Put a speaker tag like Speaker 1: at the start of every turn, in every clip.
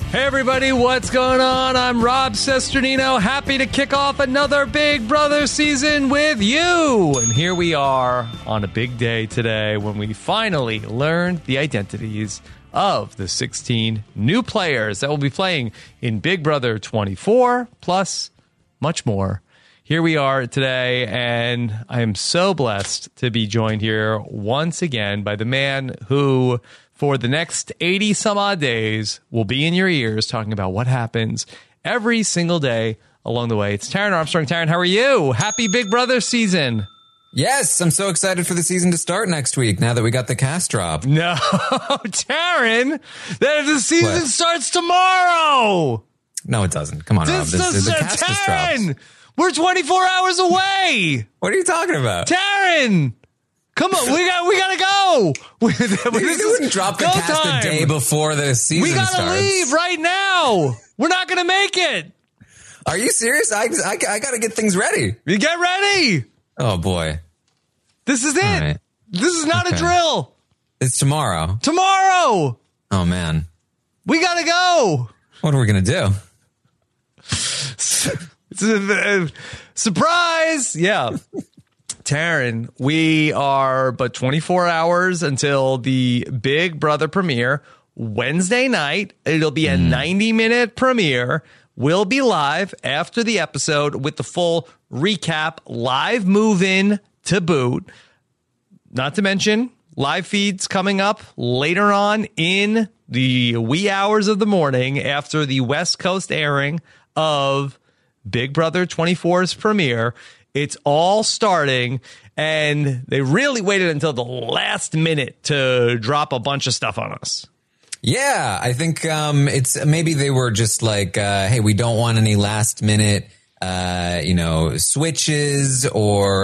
Speaker 1: Hey everybody, what's going on? I'm Rob Cesternino, happy to kick off another Big Brother season with you. And here we are on a big day today when we finally learned the identities of the 16 new players that will be playing in Big Brother 24, plus much more. Here we are today, and I am so blessed to be joined here once again by the man who, for the next 80 some odd days, will be in your ears talking about what happens every single day along the way. It's Taran Armstrong. Taran, how are you? Happy Big Brother season.
Speaker 2: Yes, I'm so excited for the season to start next week now that we got the cast drop.
Speaker 1: No, Taran, the season starts tomorrow.
Speaker 2: No, it doesn't. Come on, Rob. The cast just dropped.
Speaker 1: We're 24 hours away.
Speaker 2: What are you talking about?
Speaker 1: Taran, come on, we gotta go.
Speaker 2: You wouldn't drop the cast a day before the season starts.
Speaker 1: We gotta leave right now. We're not gonna make it.
Speaker 2: Are you serious? I gotta get things ready.
Speaker 1: You get ready.
Speaker 2: Oh boy,
Speaker 1: this is it. Right. This is not a drill. It's
Speaker 2: tomorrow.
Speaker 1: Tomorrow.
Speaker 2: Oh man,
Speaker 1: we gotta go.
Speaker 2: What are we gonna do?
Speaker 1: It's a surprise. Yeah. Taran, we are but 24 hours until the Big Brother premiere Wednesday night. It'll be a 90-minute premiere. We'll be live after the episode with the full recap, live move-in to boot. Not to mention live feeds coming up later on in the wee hours of the morning after the West Coast airing of Big Brother 24's premiere. It's all starting, and they really waited until the last minute to drop a bunch of stuff on us.
Speaker 2: Yeah, I think it's maybe they were just like, hey, we don't want any last minute, switches or,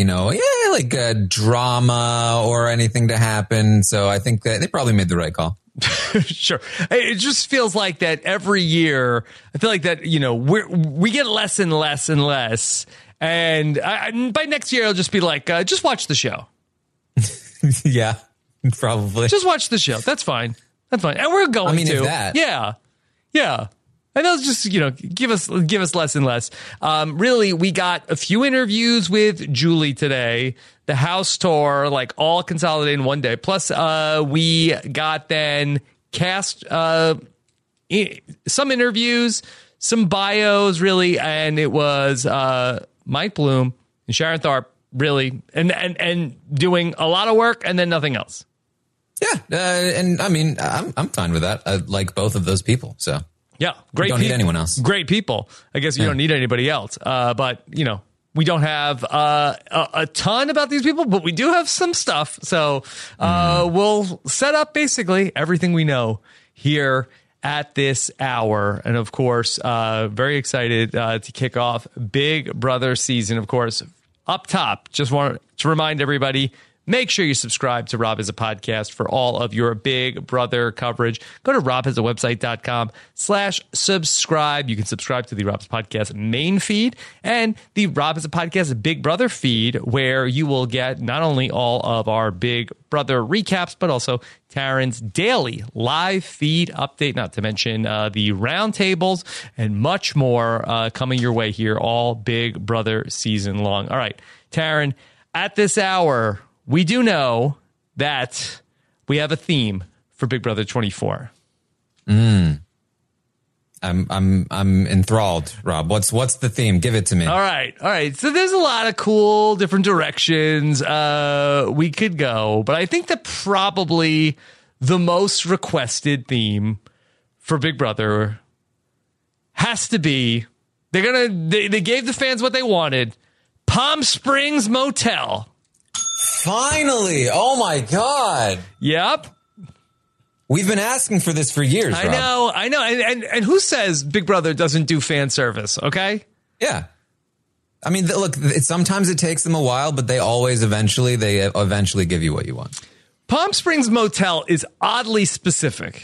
Speaker 2: drama or anything to happen. So I think that they probably made the right call.
Speaker 1: Sure. It just feels like that every year. I feel like that, we get less and less and less. And by next year, it'll just be like, just watch the show.
Speaker 2: Yeah, probably.
Speaker 1: Just watch the show. That's fine. That's fine. And we're going to.
Speaker 2: If that.
Speaker 1: Yeah. Yeah. And they'll just, give us less and less. Really, we got a few interviews with Julie today. The house tour, like all consolidated in one day. Plus, we got then cast some interviews, some bios, really. And it was Mike Bloom and Sharon Tharp, really, and doing a lot of work and then nothing else.
Speaker 2: Yeah. I'm fine with that. I like both of those people. So.
Speaker 1: Yeah, great.
Speaker 2: You don't need anyone else.
Speaker 1: Great people. I guess you don't need anybody else. But we don't have a ton about these people, but we do have some stuff. So we'll set up basically everything we know here at this hour. And of course, very excited to kick off Big Brother season. Of course, up top, just want to remind everybody, make sure you subscribe to Rob Has a Podcast for all of your Big Brother coverage. Go to robhasawebsite.com/subscribe. You can subscribe to the Rob Has a Podcast main feed and the Rob Has a Podcast Big Brother feed, where you will get not only all of our Big Brother recaps, but also Taran's daily live feed update, not to mention the roundtables and much more coming your way here all Big Brother season long. All right, Taran, at this hour, we do know that we have a theme for Big Brother 24.
Speaker 2: I'm enthralled, Rob. What's the theme? Give it to me.
Speaker 1: All right. So there's a lot of cool different directions we could go, but I think that probably the most requested theme for Big Brother has to be they gave the fans what they wanted. Palm Springs Motel.
Speaker 2: Finally. Oh my God.
Speaker 1: Yep.
Speaker 2: We've been asking for this for years, Rob.
Speaker 1: I know. And who says Big Brother doesn't do fan service? Okay.
Speaker 2: Yeah. I mean, look, sometimes it takes them a while, but they eventually give you what you want.
Speaker 1: Palm Springs Motel is oddly specific.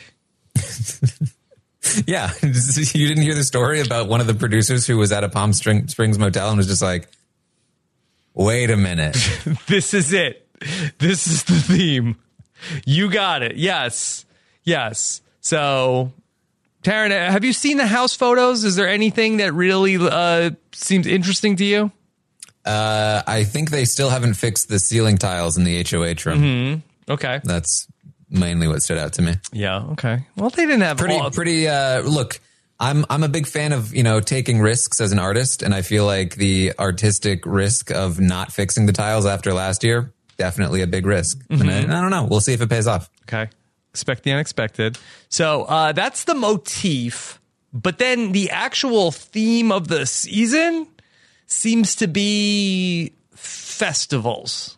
Speaker 2: Yeah. You didn't hear the story about one of the producers who was at a Palm Springs Motel and was just like, wait a minute.
Speaker 1: This is it. This is the theme. You got it. Yes. So Taryn, have you seen the house photos? Is there anything that really seems interesting to you?
Speaker 2: I think they still haven't fixed the ceiling tiles in the HOH room.
Speaker 1: Okay.
Speaker 2: That's mainly what stood out to me.
Speaker 1: Yeah. Okay. Well, they didn't have
Speaker 2: pretty. Look, I'm a big fan of, taking risks as an artist. And I feel like the artistic risk of not fixing the tiles after last year, definitely a big risk. And I don't know. We'll see if it pays off.
Speaker 1: Okay. Expect the unexpected. So that's the motif. But then the actual theme of the season seems to be festivals.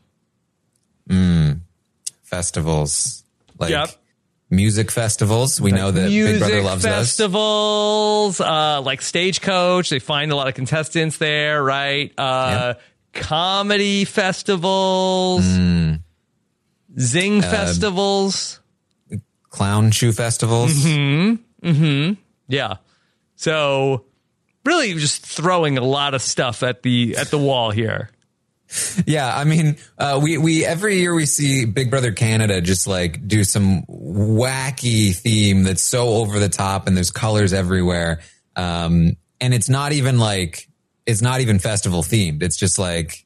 Speaker 2: Festivals. Like music festivals. We know that Big Brother loves
Speaker 1: festivals, like Stagecoach. They find a lot of contestants there, right? Comedy festivals. Zing festivals.
Speaker 2: Clown shoe festivals.
Speaker 1: Yeah. So really just throwing a lot of stuff at the wall here.
Speaker 2: Yeah, I mean, we every year we see Big Brother Canada just like do some wacky theme that's so over the top and there's colors everywhere. And it's not even festival themed. It's just like,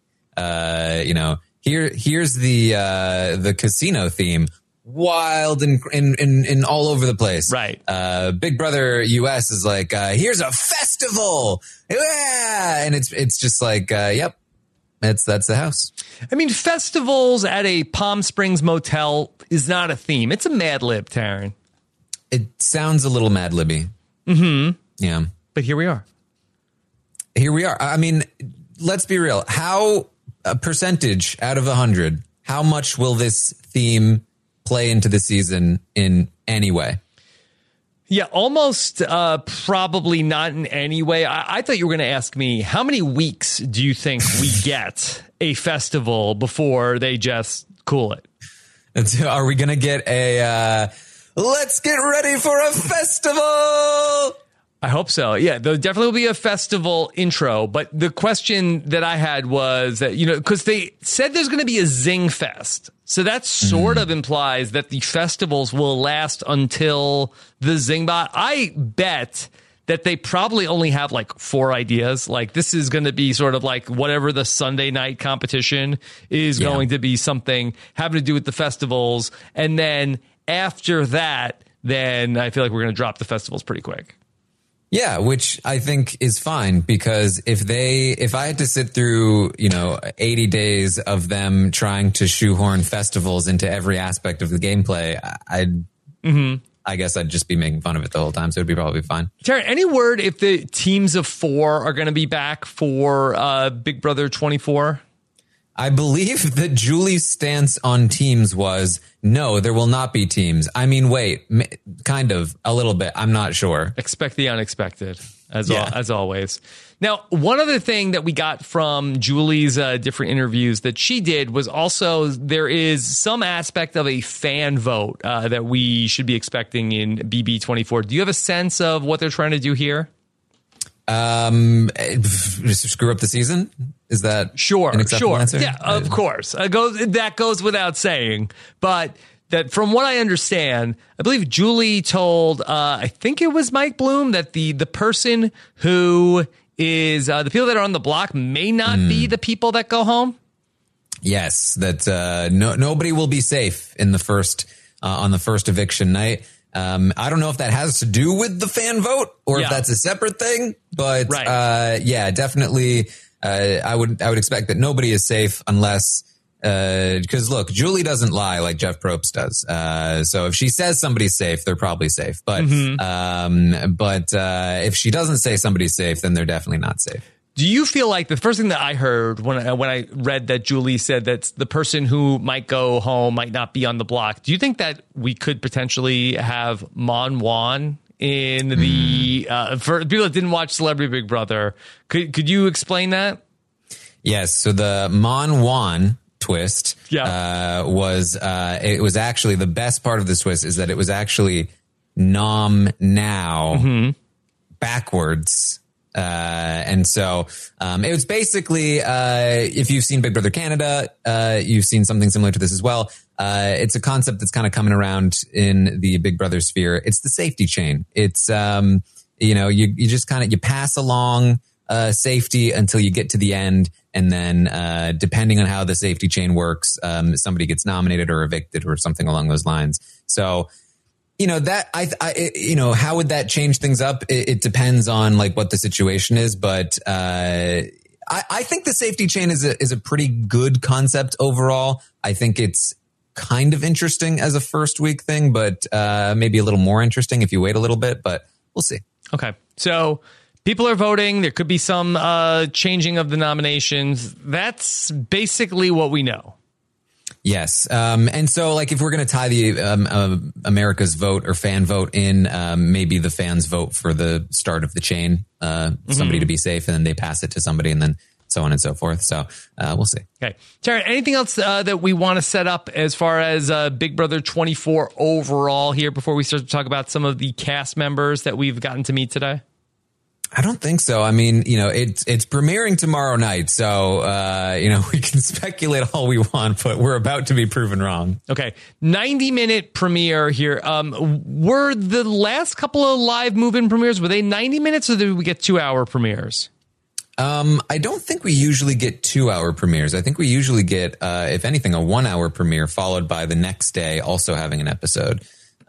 Speaker 2: here's the casino theme. Wild and all over the place.
Speaker 1: Right.
Speaker 2: Big Brother US is like, here's a festival. Yeah. And it's just like, yep. That's the house.
Speaker 1: I mean, festivals at a Palm Springs motel is not a theme. It's a Mad Lib, Taryn.
Speaker 2: It sounds a little Mad Libby. Yeah.
Speaker 1: But here we are.
Speaker 2: I mean, let's be real. How a percentage out of 100, how much will this theme play into the season in any way?
Speaker 1: Yeah, almost probably not in any way. I thought you were going to ask me, how many weeks do you think we get a festival before they just cool it?
Speaker 2: Are we going to get a, let's get ready for a festival?
Speaker 1: I hope so. Yeah, there definitely will be a festival intro. But the question that I had was that, because they said there's going to be a Zing Fest. So that sort of implies that the festivals will last until the Zingbot. I bet that they probably only have like 4 ideas. Like this is going to be sort of like whatever the Sunday night competition is going to be something having to do with the festivals. And then after that, then I feel like we're going to drop the festivals pretty quick.
Speaker 2: Yeah, which I think is fine because if I had to sit through, 80 days of them trying to shoehorn festivals into every aspect of the gameplay, I guess I'd just be making fun of it the whole time. So it'd be probably fine.
Speaker 1: Terry, any word if the teams of 4 are going to be back for Big Brother 24?
Speaker 2: I believe that Julie's stance on teams was, no, there will not be teams. I mean, wait, kind of, a little bit. I'm not sure.
Speaker 1: Expect the unexpected, as always. Now, one other thing that we got from Julie's different interviews that she did was also there is some aspect of a fan vote that we should be expecting in BB24. Do you have a sense of what they're trying to do here?
Speaker 2: Just screw up the season? Is that
Speaker 1: sure?
Speaker 2: Answer?
Speaker 1: Yeah, of course. That goes without saying. But that, from what I understand, I believe Julie told, I think it was Mike Bloom, that the person who is the people that are on the block may not be the people that go home.
Speaker 2: Yes, that nobody will be safe in the first on the first eviction night. I don't know if that has to do with the fan vote or if that's a separate thing, but definitely. I would expect that nobody is safe unless, because look, Julie doesn't lie like Jeff Probst does. So if she says somebody's safe, they're probably safe. But if she doesn't say somebody's safe, then they're definitely not safe.
Speaker 1: Do you feel like the first thing that I heard when I read that Julie said that the person who might go home might not be on the block? Do you think that we could potentially have Mon Juan in the for people that didn't watch Celebrity Big Brother? Could you explain that?
Speaker 2: Yes. So the Mon Juan twist was it was actually the best part of this twist is that it was actually Nom Now backwards And so it was basically, if you've seen Big Brother Canada, you've seen something similar to this as well. It's a concept that's kind of coming around in the Big Brother sphere. It's the safety chain. It's, you just kind of, you pass along safety until you get to the end. And then depending on how the safety chain works, somebody gets nominated or evicted or something along those lines. So, that how would that change things up? It depends on like what the situation is, but I think the safety chain is a pretty good concept overall. I think it's kind of interesting as a first week thing, but maybe a little more interesting if you wait a little bit, but we'll see.
Speaker 1: Okay. So people are voting. There could be some changing of the nominations. That's basically what we know.
Speaker 2: Yes. And so like if we're going to tie the America's vote or fan vote in, maybe the fans vote for the start of the chain, somebody to be safe, and then they pass it to somebody, and then so on and so forth. So we'll see.
Speaker 1: Okay. Tara, anything else that we want to set up as far as Big Brother 24 overall here before we start to talk about some of the cast members that we've gotten to meet today?
Speaker 2: I don't think so. I mean, it's premiering tomorrow night. So, we can speculate all we want, but we're about to be proven wrong.
Speaker 1: Okay. 90-minute premiere here. Were the last couple of live move-in premieres, were they 90 minutes or did we get 2-hour premieres?
Speaker 2: I don't think we usually get 2-hour premieres. I think we usually get, if anything, a 1-hour premiere followed by the next day also having an episode.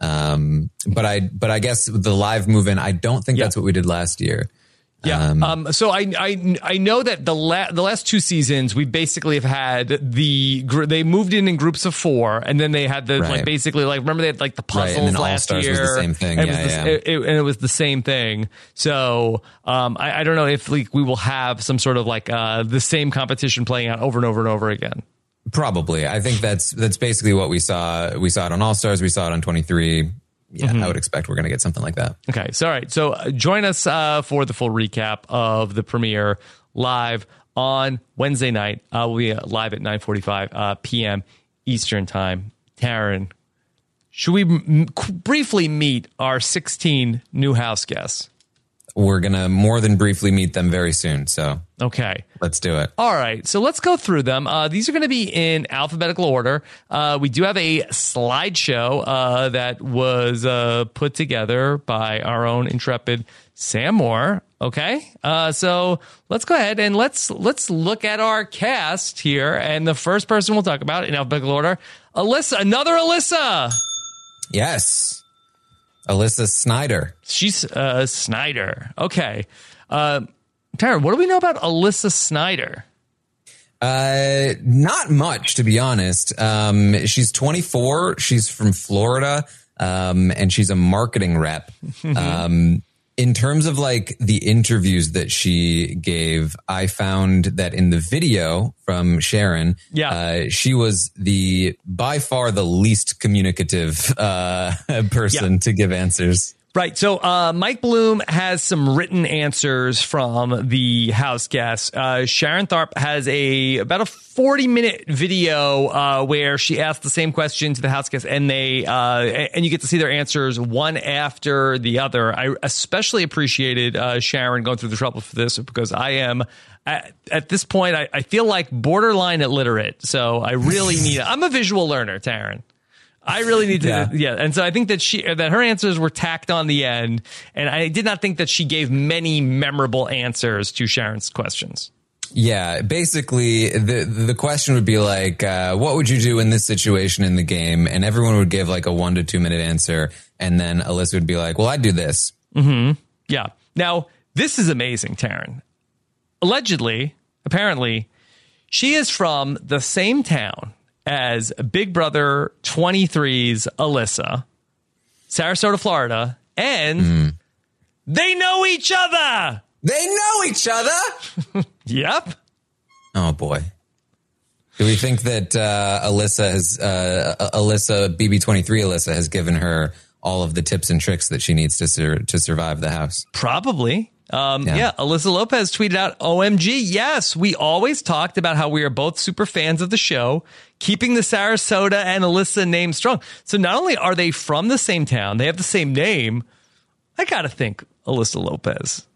Speaker 2: But I guess the live move-in, I don't think that's what we did last year.
Speaker 1: Yeah. So I know that the last 2 seasons we basically have had they moved in groups of 4, and then they had basically remember they had like the puzzles
Speaker 2: and then
Speaker 1: last
Speaker 2: All-Stars
Speaker 1: year.
Speaker 2: Was the same thing.
Speaker 1: And it was the same thing. So I don't know if we will have some sort of the same competition playing out over and over and over again.
Speaker 2: Probably. I think that's basically what we saw. We saw it on All-Stars. We saw it on 23. Yeah, I would expect we're going to get something like that.
Speaker 1: Okay. So, all right. So join us for the full recap of the premiere live on Wednesday night. We'll be live at 9:45 p.m. Eastern time. Taryn, should we briefly meet our 16 new house guests?
Speaker 2: We're going to more than briefly meet them very soon. So,
Speaker 1: okay,
Speaker 2: let's do it.
Speaker 1: All right. So let's go through them. These are going to be in alphabetical order. We do have a slideshow that was put together by our own intrepid Sam Moore. Okay. So let's go ahead and let's look at our cast here. And the first person we'll talk about in alphabetical order, Alyssa, another Alyssa.
Speaker 2: Yes. Alyssa Snyder.
Speaker 1: She's Snyder. Okay. Tara, what do we know about Alyssa Snyder?
Speaker 2: Not much, to be honest. She's 24. She's from Florida. And she's a marketing rep. In terms of the interviews that she gave, I found that in the video from Sharon, she was by far the least communicative person to give answers.
Speaker 1: Right. So Mike Bloom has some written answers from the house guests. Sharon Tharp has about a 40-minute video where she asked the same question to the house guests, and and you get to see their answers one after the other. I especially appreciated Sharon going through the trouble for this because I am at this point I feel like borderline illiterate. So I really need. I'm a visual learner, Taryn. I really need to, and so I think that her answers were tacked on the end, and I did not think that she gave many memorable answers to Sharon's questions.
Speaker 2: Yeah, basically the question would be what would you do in this situation in the game? And everyone would give a 1 to 2 minute answer, and then Alyssa would be like, well, I'd do this.
Speaker 1: Mm-hmm. Yeah. Now, this is amazing, Taryn. Apparently, she is from the same town as Big Brother 23's Alyssa, Sarasota, Florida, and they know each other.
Speaker 2: They know each other?
Speaker 1: Yep.
Speaker 2: Oh, boy. Do we think that Alyssa BB23 Alyssa has given her all of the tips and tricks that she needs to survive the house?
Speaker 1: Probably. Alyssa Lopez tweeted out, OMG, yes, we always talked about how we are both super fans of the show, keeping the Sarasota and Alyssa name strong. So not only are they from the same town, they have the same name. I got to think Alyssa Lopez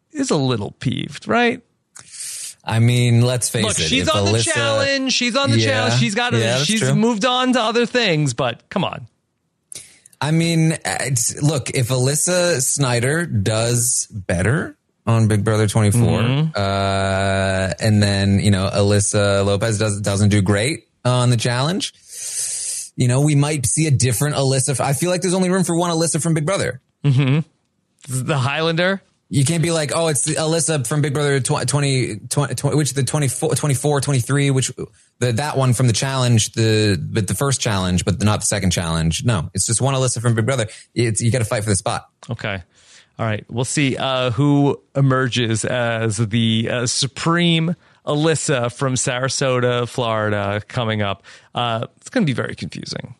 Speaker 1: is a little peeved, right?
Speaker 2: I mean, let's face it.
Speaker 1: She's on the challenge. She's on the challenge. She's moved on to other things, but come on.
Speaker 2: I mean, look, if Alyssa Snyder does better on Big Brother 24, and then, Alyssa Lopez doesn't do great on the challenge, we might see a different Alyssa. I feel like there's only room for one Alyssa from Big Brother.
Speaker 1: The Highlander.
Speaker 2: You can't be like, oh, it's the Alyssa from Big Brother 20, which the 24, 23, which that one from the challenge, the first challenge, but not the second challenge. No, it's just one Alyssa from Big Brother. You got to fight for the spot.
Speaker 1: Okay. All right. We'll see who emerges as the supreme Alyssa from Sarasota, Florida, coming up. It's going to be very confusing.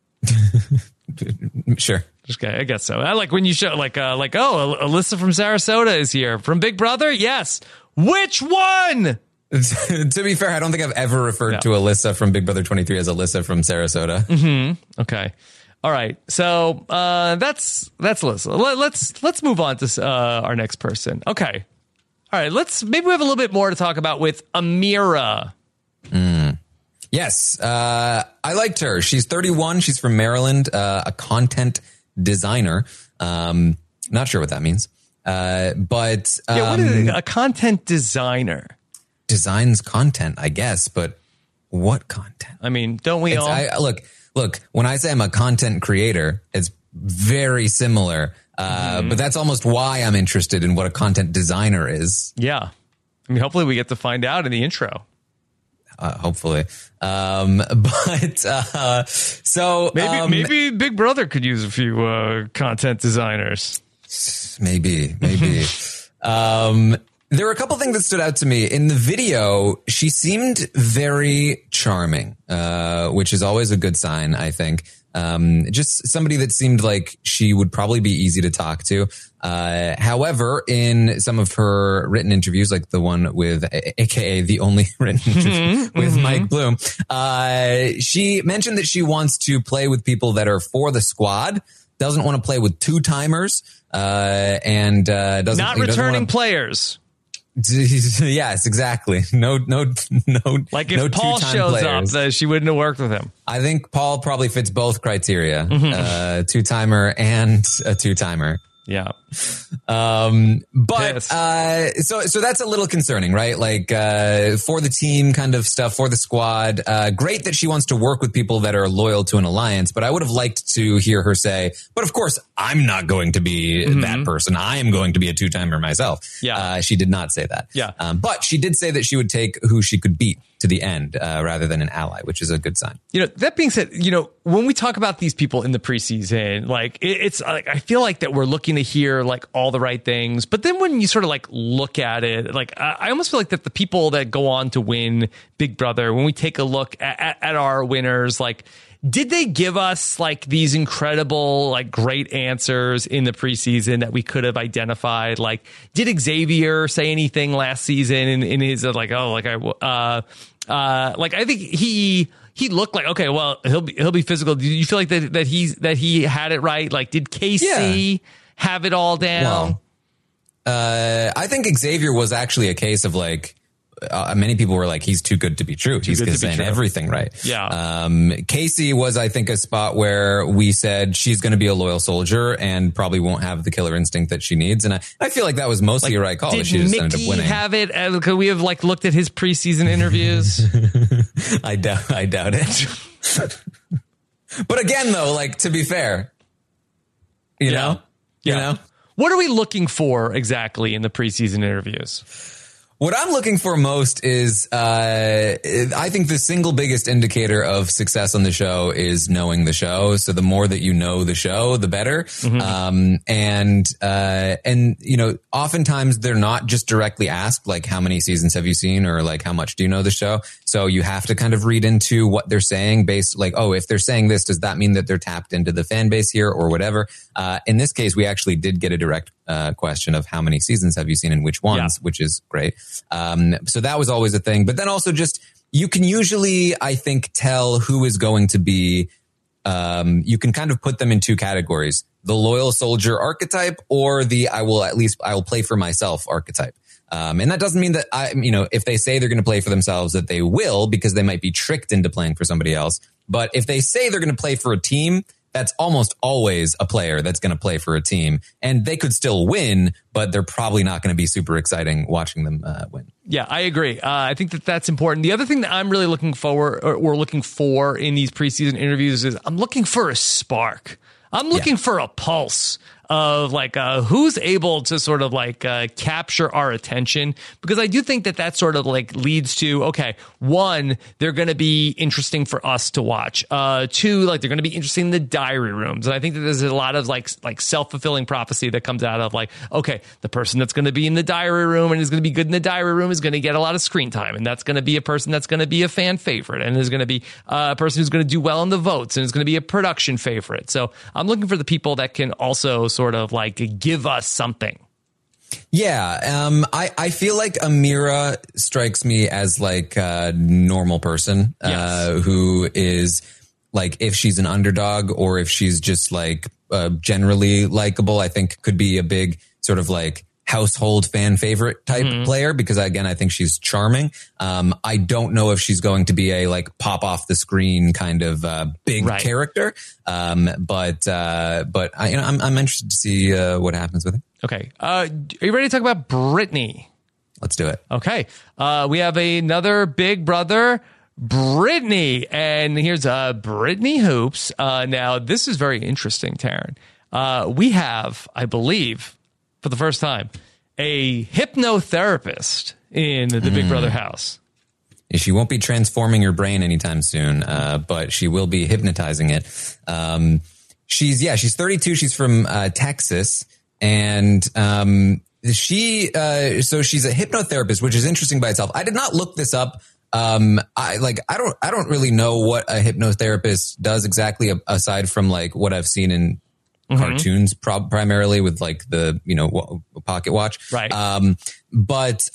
Speaker 2: Sure.
Speaker 1: Okay, I guess so. I like when you show Alyssa from Sarasota is here from Big Brother. Yes. Which one?
Speaker 2: To be fair, I don't think I've ever referred to Alyssa from Big Brother 23 as Alyssa from Sarasota.
Speaker 1: Okay. All right. So that's Alyssa. Let's move on to our next person. Okay. All right. Maybe we have a little bit more to talk about with Ameerah.
Speaker 2: Yes. I liked her. She's 31. She's from Maryland, a content designer. Not sure what that means. But
Speaker 1: what is a content designer?
Speaker 2: Designs content, I guess, but what content?
Speaker 1: I mean, don't we all
Speaker 2: look, when I say I'm a content creator, it's very similar. But that's almost why I'm interested in what a content designer is.
Speaker 1: Yeah. I mean, hopefully we get to find out in the intro.
Speaker 2: Hopefully. So
Speaker 1: maybe Big Brother could use a few content designers.
Speaker 2: Maybe. There were a couple things that stood out to me in the video. She seemed very charming, which is always a good sign, I think. Just somebody that seemed like she would probably be easy to talk to. However, in some of her written interviews, like the one with, aka the only written interview with Mike Bloom, she mentioned that she wants to play with people that are for the squad, doesn't want to play with two-timers, and doesn't...
Speaker 1: Not returning players.
Speaker 2: Yes, exactly. No.
Speaker 1: Like if Paul shows
Speaker 2: players.
Speaker 1: up, she wouldn't have worked with him.
Speaker 2: I think Paul probably fits both criteria, two-timer and a two-timer.
Speaker 1: Yeah.
Speaker 2: But, so that's a little concerning, right? Like, for the team kind of stuff, for the squad, great that she wants to work with people that are loyal to an alliance, but I would have liked to hear her say, but of course, I'm not going to be that person. I am going to be a two-timer myself.
Speaker 1: Yeah.
Speaker 2: She did not say that.
Speaker 1: Yeah.
Speaker 2: But she did say that she would take who she could beat to the end, rather than an ally, which is a good sign.
Speaker 1: That being said, when we talk about these people in the preseason, like it's like, I feel like that we're looking to hear like all the right things. But then when you sort of like look at it, like I almost feel like that the people that go on to win Big Brother, when we take a look at our winners, like, did they give us like these incredible, like great answers in the preseason that we could have identified? Like, did Xavier say anything last season in his like, I think he looked like, okay, well, he'll be physical. Do you feel like that he had it right? Like, did Casey have it all down?
Speaker 2: Well, I think Xavier was actually a case of like, many people were like, he's too good to be true. He's saying everything right.
Speaker 1: Yeah.
Speaker 2: Casey was, I think, a spot where we said she's going to be a loyal soldier and probably won't have the killer instinct that she needs. And I feel like that was mostly a right call.
Speaker 1: Did
Speaker 2: she just
Speaker 1: Mickey
Speaker 2: ended up winning.
Speaker 1: Have it? Could we have like looked at his preseason interviews?
Speaker 2: I doubt it. But again, though, like, to be fair, you know,
Speaker 1: what are we looking for exactly in the preseason interviews?
Speaker 2: What I'm looking for most is, I think the single biggest indicator of success on the show is knowing the show. So the more that you know the show, the better. And oftentimes they're not just directly asked, like, how many seasons have you seen, or like, how much do you know the show? So you have to kind of read into what they're saying based, like, oh, if they're saying this, does that mean that they're tapped into the fan base here or whatever? In this case, we actually did get a direct question of how many seasons have you seen and which ones, which is great. So that was always a thing. But then also just, you can usually, I think, tell who is going to be you can kind of put them in two categories: the loyal soldier archetype or the I will play for myself archetype. And that doesn't mean that if they say they're going to play for themselves, that they will, because they might be tricked into playing for somebody else. But if they say they're going to play for a team, that's almost always a player that's going to play for a team, and they could still win, but they're probably not going to be super exciting watching them win.
Speaker 1: Yeah, I agree. I think that's important. The other thing that I'm really looking for in these preseason interviews is I'm looking for a spark. I'm looking for a pulse of who's able to sort of capture our attention, because I do think that sort of leads to, okay, one, they're going to be interesting for us to watch. Two, they're going to be interesting in the diary rooms. And I think that there's a lot of self-fulfilling prophecy that comes out of okay, the person that's going to be in the diary room and is going to be good in the diary room is going to get a lot of screen time. And that's going to be a person that's going to be a fan favorite, and is going to be a person who's going to do well in the votes, and is going to be a production favorite. So I'm looking for the people that can also sort of give us something.
Speaker 2: Yeah. I feel like Ameerah strikes me as a normal person, yes, who is if she's an underdog or if she's just generally likable, I think could be a big sort of household fan favorite type player, because again, I think she's charming. I don't know if she's going to be a pop off the screen kind of big character. But I'm interested to see what happens with it.
Speaker 1: Okay. Are you ready to talk about Brittany?
Speaker 2: Let's do it.
Speaker 1: Okay. We have another big brother, Brittany, and here's Brittany Hoops. Now this is very interesting, Taryn. We have, I believe, for the first time, a hypnotherapist in the Big Brother house.
Speaker 2: She won't be transforming your brain anytime soon, but she will be hypnotizing it. She's 32. She's from Texas, and she's a hypnotherapist, which is interesting by itself. I did not look this up. I don't really know what a hypnotherapist does exactly, aside from what I've seen in cartoons, primarily with the pocket watch,
Speaker 1: right?
Speaker 2: But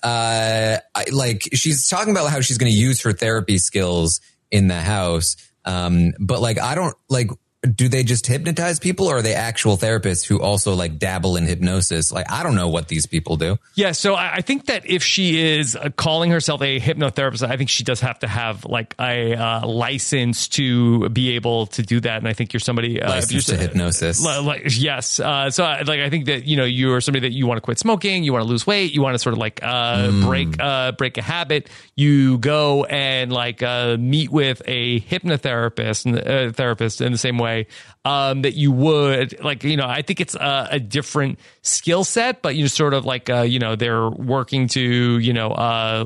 Speaker 2: she's talking about how she's going to use her therapy skills in the house, but I don't do they just hypnotize people, or are they actual therapists who also dabble in hypnosis? I don't know what these people do.
Speaker 1: Yeah. So I think that if she is calling herself a hypnotherapist, I think she does have to have a license to be able to do that. And I think you're somebody
Speaker 2: licensed to hypnosis.
Speaker 1: Yes. So I think that, you're somebody that you want to quit smoking, you want to lose weight, you want to sort of break a habit. You go and meet with a hypnotherapist, therapist in the same way that you would I think it's a different skill set, but sort of they're working to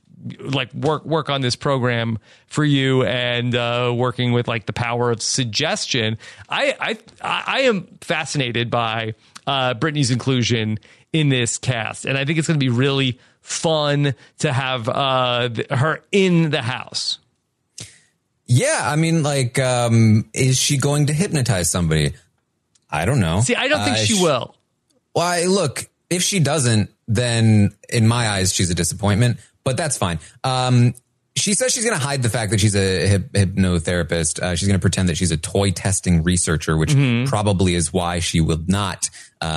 Speaker 1: work on this program for you, and working with the power of suggestion. I am fascinated by Brittany's inclusion in this cast, and I think it's going to be really fun to have her in the house.
Speaker 2: Yeah, I mean, is she going to hypnotize somebody? I don't know.
Speaker 1: See, I don't think she will.
Speaker 2: Well, look, if she doesn't, then in my eyes, she's a disappointment, but that's fine. She says she's going to hide the fact that she's a hypnotherapist. She's going to pretend that she's a toy testing researcher, which probably is why she will not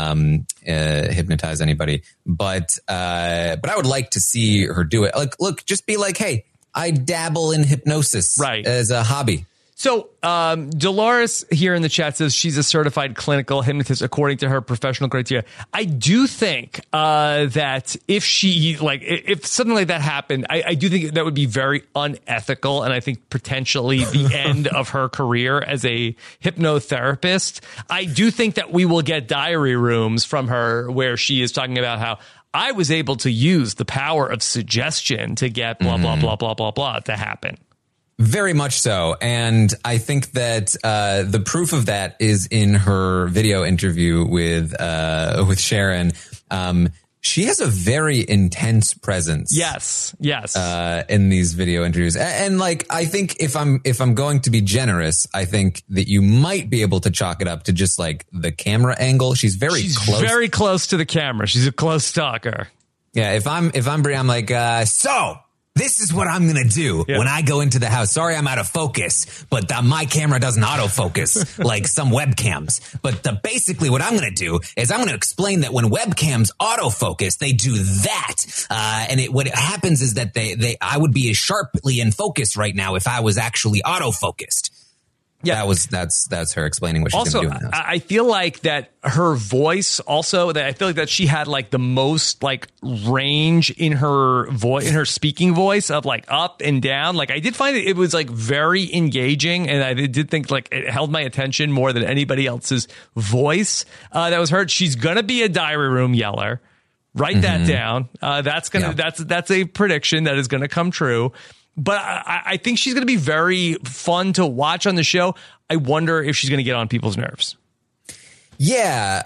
Speaker 2: hypnotize anybody. But I would like to see her do it. Look, just be hey, I dabble in hypnosis as a hobby.
Speaker 1: So Dolores here in the chat says she's a certified clinical hypnotist according to her professional criteria. I do think that if she if something like that happened, I do think that would be very unethical, and I think potentially the end of her career as a hypnotherapist. I do think that we will get diary rooms from her where she is talking about how I was able to use the power of suggestion to get blah, blah, blah, blah, blah, blah to happen.
Speaker 2: Very much so. And I think that the proof of that is in her video interview with Sharon. She has a very intense presence.
Speaker 1: Yes.
Speaker 2: In these video interviews. And I think if I'm going to be generous, I think that you might be able to chalk it up to just the camera angle. She's very close
Speaker 1: to the camera. She's a close talker.
Speaker 2: Yeah. If I'm Brie, I'm so this is what I'm going to do when I go into the house. Sorry, I'm out of focus, but my camera doesn't autofocus like some webcams. But basically what I'm going to do is I'm going to explain that when webcams autofocus, they do that. And what happens is that I would be as sharply in focus right now if I was actually autofocused. Yeah, that's her explaining what she's
Speaker 1: also,
Speaker 2: going to do in the house.
Speaker 1: I feel like that her voice also, that I feel like that she had like the most like range in her voice, in her speaking voice, of like up and down. Like I did find it was like very engaging, and I did think like it held my attention more than anybody else's voice that was heard. She's gonna be a diary room yeller. Write that down. That's a prediction that is gonna come true. But I think she's going to be very fun to watch on the show. I wonder if she's going to get on people's nerves.
Speaker 2: Yeah,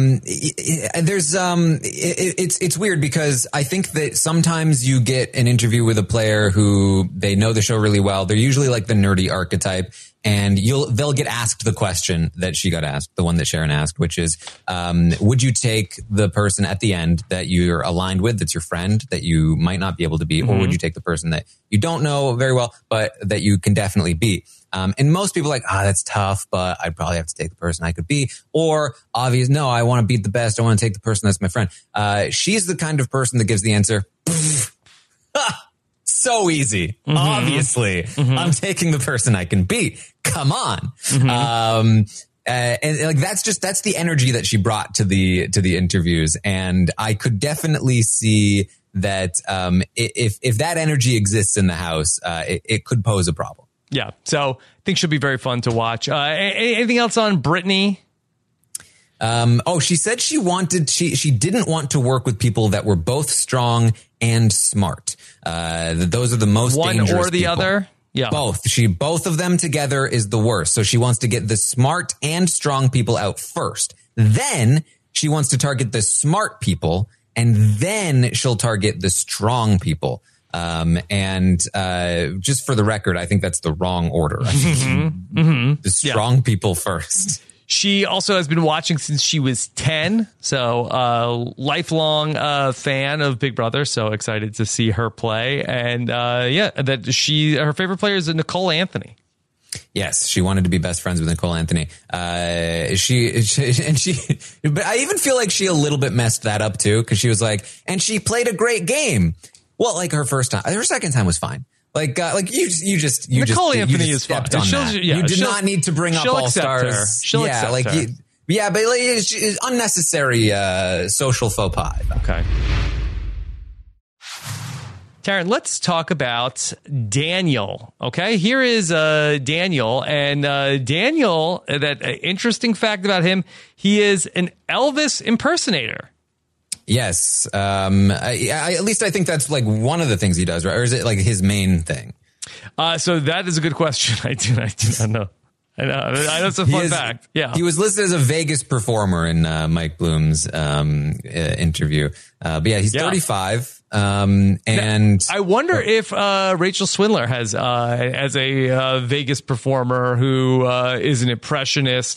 Speaker 2: it's weird because I think that sometimes you get an interview with a player who they know the show really well. They're usually like the nerdy archetype, and they'll get asked the question that she got asked, the one that Sharon asked, which is, would you take the person at the end that you're aligned with, that's your friend, that you might not be able to beat, or would you take the person that you don't know very well, but that you can definitely beat? And most people are like, that's tough, but I'd probably have to take the person I could beat. Or obvious, no, I want to beat the best. I want to take the person that's my friend. She's the kind of person that gives the answer. So easy. Obviously, I'm taking the person I can beat. Come on. And like, that's the energy that she brought to the interviews. And I could definitely see that, if that energy exists in the house, it could pose a problem.
Speaker 1: Yeah. So I think she'll be very fun to watch. Anything else on Brittany?
Speaker 2: She said she didn't want to work with people that were both strong and smart. Those are the most dangerous
Speaker 1: one or the
Speaker 2: people.
Speaker 1: other. Yeah.
Speaker 2: Both of them together is the worst. So she wants to get the smart and strong people out first. Then she wants to target the smart people, and then she'll target the strong people. Just for the record, I think that's the wrong order. I think the strong people first.
Speaker 1: She also has been watching since she was 10. So, lifelong, fan of Big Brother. So excited to see her play. And, her favorite player is Nicole Anthony.
Speaker 2: Yes, she wanted to be best friends with Nicole Anthony. But I even feel like she a little bit messed that up too, because she was like, and she played a great game. Well, like her second time was fine.
Speaker 1: Nicole Anthony is fine.
Speaker 2: You did not need to bring up All Stars.
Speaker 1: She'll accept her.
Speaker 2: But it's unnecessary social faux pas.
Speaker 1: Okay. Taryn, let's talk about Daniel. Okay, here is Daniel, and Daniel. That interesting fact about him: he is an Elvis impersonator.
Speaker 2: Yes. At least I think that's like one of the things he does, right? Or is it like his main thing?
Speaker 1: So that is a good question. I do not know. I know it's a fun fact. Yeah.
Speaker 2: He was listed as a Vegas performer in Mike Bloom's interview. But yeah, he's 35. And
Speaker 1: now, I wonder if Rachel Swindler has as a Vegas performer who is an impressionist,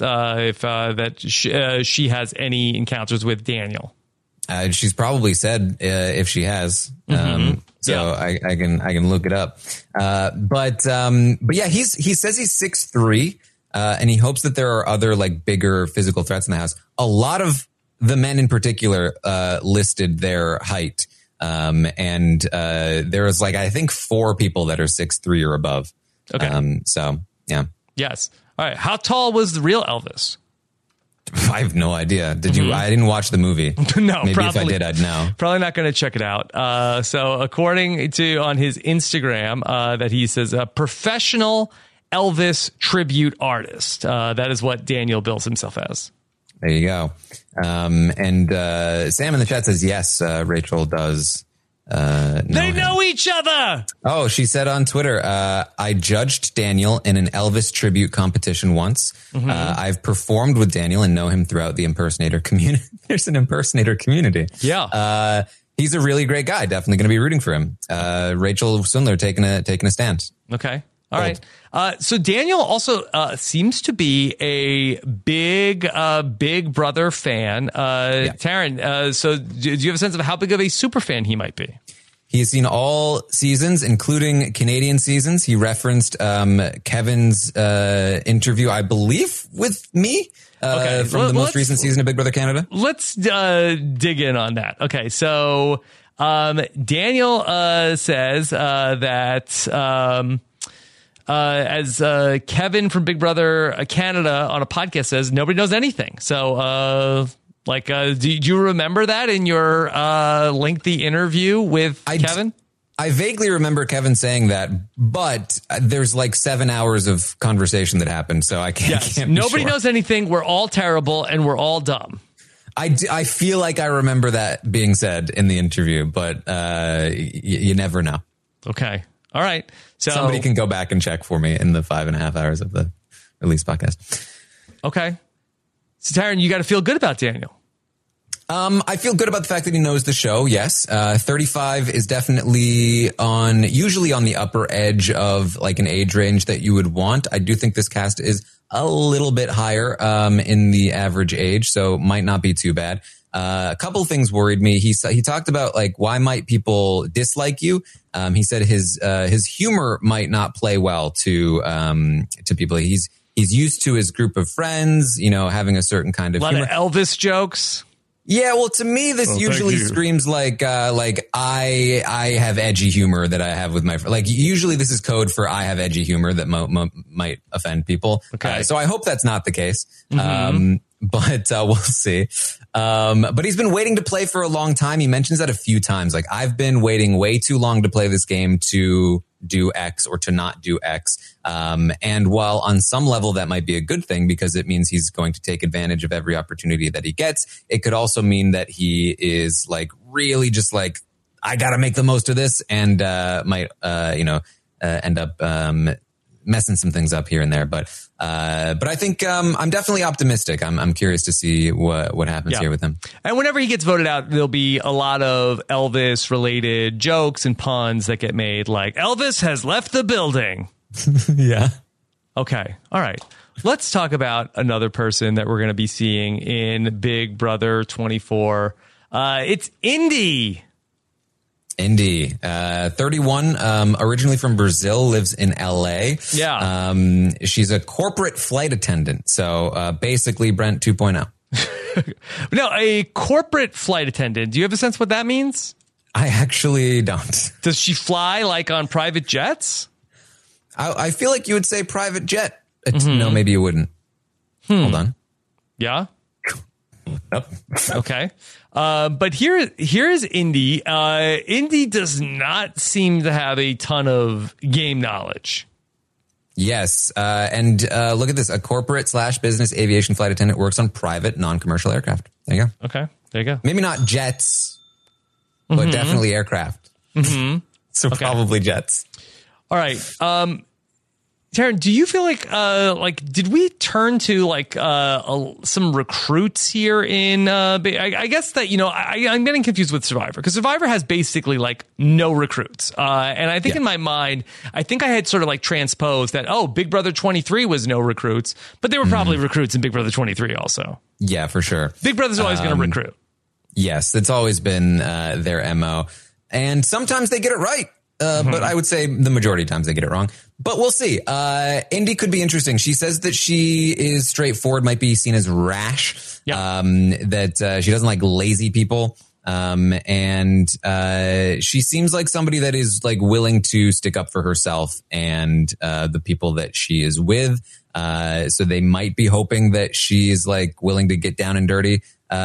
Speaker 1: if she has any encounters with Daniel.
Speaker 2: She's probably said if she has. I can look it up. But yeah, he says he's 6'3", and he hopes that there are other like bigger physical threats in the house. A lot of the men in particular listed their height. And there was like, I think 4 people that are 6'3" or above.
Speaker 1: Okay.
Speaker 2: So yeah.
Speaker 1: Yes. All right. How tall was the real Elvis?
Speaker 2: I have no idea. Did you? I didn't watch the movie.
Speaker 1: No,
Speaker 2: maybe
Speaker 1: probably,
Speaker 2: if I did, I'd know.
Speaker 1: Probably not going to check it out. So according to on his Instagram, that he says a professional Elvis tribute artist. That is what Daniel bills himself as.
Speaker 2: There you go. And Sam in the chat says yes. Rachel does.
Speaker 1: They know each other.
Speaker 2: Oh, she said on Twitter, I judged Daniel in an Elvis tribute competition once. I've performed with Daniel and know him throughout the impersonator community. There's an impersonator community.
Speaker 1: Yeah.
Speaker 2: He's a really great guy. Definitely going to be rooting for him. Rachel Swindler taking a stand.
Speaker 1: Okay. All right. So Daniel also seems to be a big Brother fan. Taryn, so do you have a sense of how big of a super fan he might be?
Speaker 2: He has seen all seasons, including Canadian seasons. He referenced Kevin's interview, I believe, with me from the most recent season of Big Brother Canada.
Speaker 1: Let's dig in on that. Okay, so Daniel says that as Kevin from Big Brother Canada on a podcast says, nobody knows anything. So do you remember that in your lengthy interview with Kevin?
Speaker 2: I vaguely remember Kevin saying that, but there's like 7 hours of conversation that happened, so I can't.
Speaker 1: Nobody knows anything. We're all terrible and we're all dumb.
Speaker 2: I feel like I remember that being said in the interview, but you never know.
Speaker 1: Okay. All right. So
Speaker 2: somebody can go back and check for me in the 5.5 hours of the release podcast.
Speaker 1: Okay. So Taryn, you got to feel good about Daniel.
Speaker 2: I feel good about the fact that he knows the show. Yes. 35 is definitely usually on the upper edge of like an age range that you would want. I do think this cast is a little bit higher, in the average age. So might not be too bad. A couple of things worried me. He talked about like, why might people dislike you? He said his humor might not play well to people. He's used to his group of friends, having a certain kind of humor.
Speaker 1: A lot of Elvis jokes.
Speaker 2: Yeah, well, to me, this usually screams like I have edgy humor that I have with my friends. Like, usually this is code for I have edgy humor that might offend people.
Speaker 1: Okay.
Speaker 2: So I hope that's not the case. Mm-hmm. But we'll see. But he's been waiting to play for a long time. He mentions that a few times. Like, I've been waiting way too long to play this game to do X or to not do X. And while on some level that might be a good thing because it means he's going to take advantage of every opportunity that he gets, it could also mean that he is like really just like, I got to make the most of this and might end up messing some things up here and there. But I think I'm definitely optimistic. I'm curious to see what happens here with him.
Speaker 1: And whenever he gets voted out, there'll be a lot of Elvis related jokes and puns that get made, like Elvis has left the building.
Speaker 2: Yeah.
Speaker 1: Okay. All right. Let's talk about another person that we're going to be seeing in Big Brother 24. It's Indy.
Speaker 2: Indy, 31, originally from Brazil, lives in LA.
Speaker 1: Yeah.
Speaker 2: She's a corporate flight attendant. So, basically Brent 2.0.
Speaker 1: No, a corporate flight attendant. Do you have a sense what that means?
Speaker 2: I actually don't.
Speaker 1: Does she fly like on private jets?
Speaker 2: I feel like you would say private jet. Mm-hmm. No, maybe you wouldn't. Hold on.
Speaker 1: Yeah.
Speaker 2: Nope.
Speaker 1: Okay. But here's Indy. Indy does not seem to have a ton of game knowledge.
Speaker 2: Yes. And look at this. A corporate / business aviation flight attendant works on private, non-commercial aircraft. There you go.
Speaker 1: Okay. There you go.
Speaker 2: Maybe not jets, but definitely aircraft. Mm-hmm. So probably jets.
Speaker 1: All right. Taryn, do you feel like did we turn to some recruits here in I guess that, I'm getting confused with Survivor because Survivor has basically like no recruits. And I think in my mind, I think I had sort of like transposed that, Big Brother 23 was no recruits, but there were probably recruits in Big Brother 23 also.
Speaker 2: Yeah, for sure.
Speaker 1: Big Brother's always going to recruit.
Speaker 2: Yes, it's always been their MO. And sometimes they get it right. But I would say the majority of times they get it wrong. But we'll see. Indy could be interesting. She says that she is straightforward, might be seen as rash.
Speaker 1: Yeah.
Speaker 2: That she doesn't like lazy people. And she seems like somebody that is like willing to stick up for herself and the people that she is with. So they might be hoping that she's like willing to get down and dirty.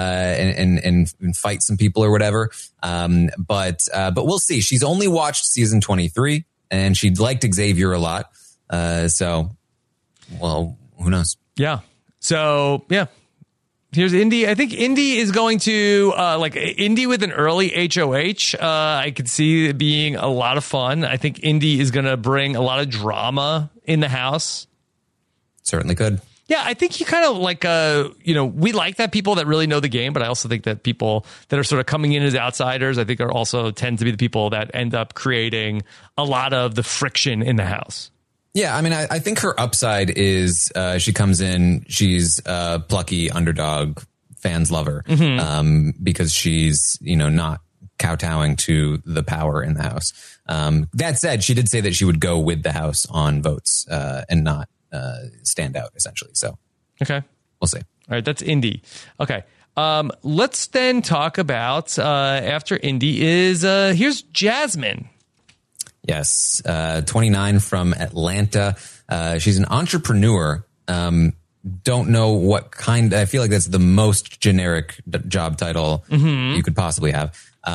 Speaker 2: And fight some people or whatever. But we'll see. She's only watched season 23 and she liked Xavier a lot. So, well, who knows?
Speaker 1: Yeah. So, yeah. Here's Indy. I think Indy is going to, Indy with an early HOH. I could see it being a lot of fun. I think Indy is going to bring a lot of drama in the house.
Speaker 2: Certainly could.
Speaker 1: Yeah, I think you kind of like, we like that people that really know the game, but I also think that people that are sort of coming in as outsiders, I think are also tend to be the people that end up creating a lot of the friction in the house.
Speaker 2: Yeah, I mean, I think her upside is she comes in, she's plucky underdog, fans love her because she's, not kowtowing to the power in the House. That said, she did say that she would go with the House on votes and not stand out, essentially. So,
Speaker 1: okay,
Speaker 2: we'll see.
Speaker 1: All right, that's Indy. Okay, let's then talk about after Indy is here's Jasmine.
Speaker 2: Yes, 29 from Atlanta. She's an entrepreneur. Don't know what kind. I feel like that's the most generic job title you could possibly have.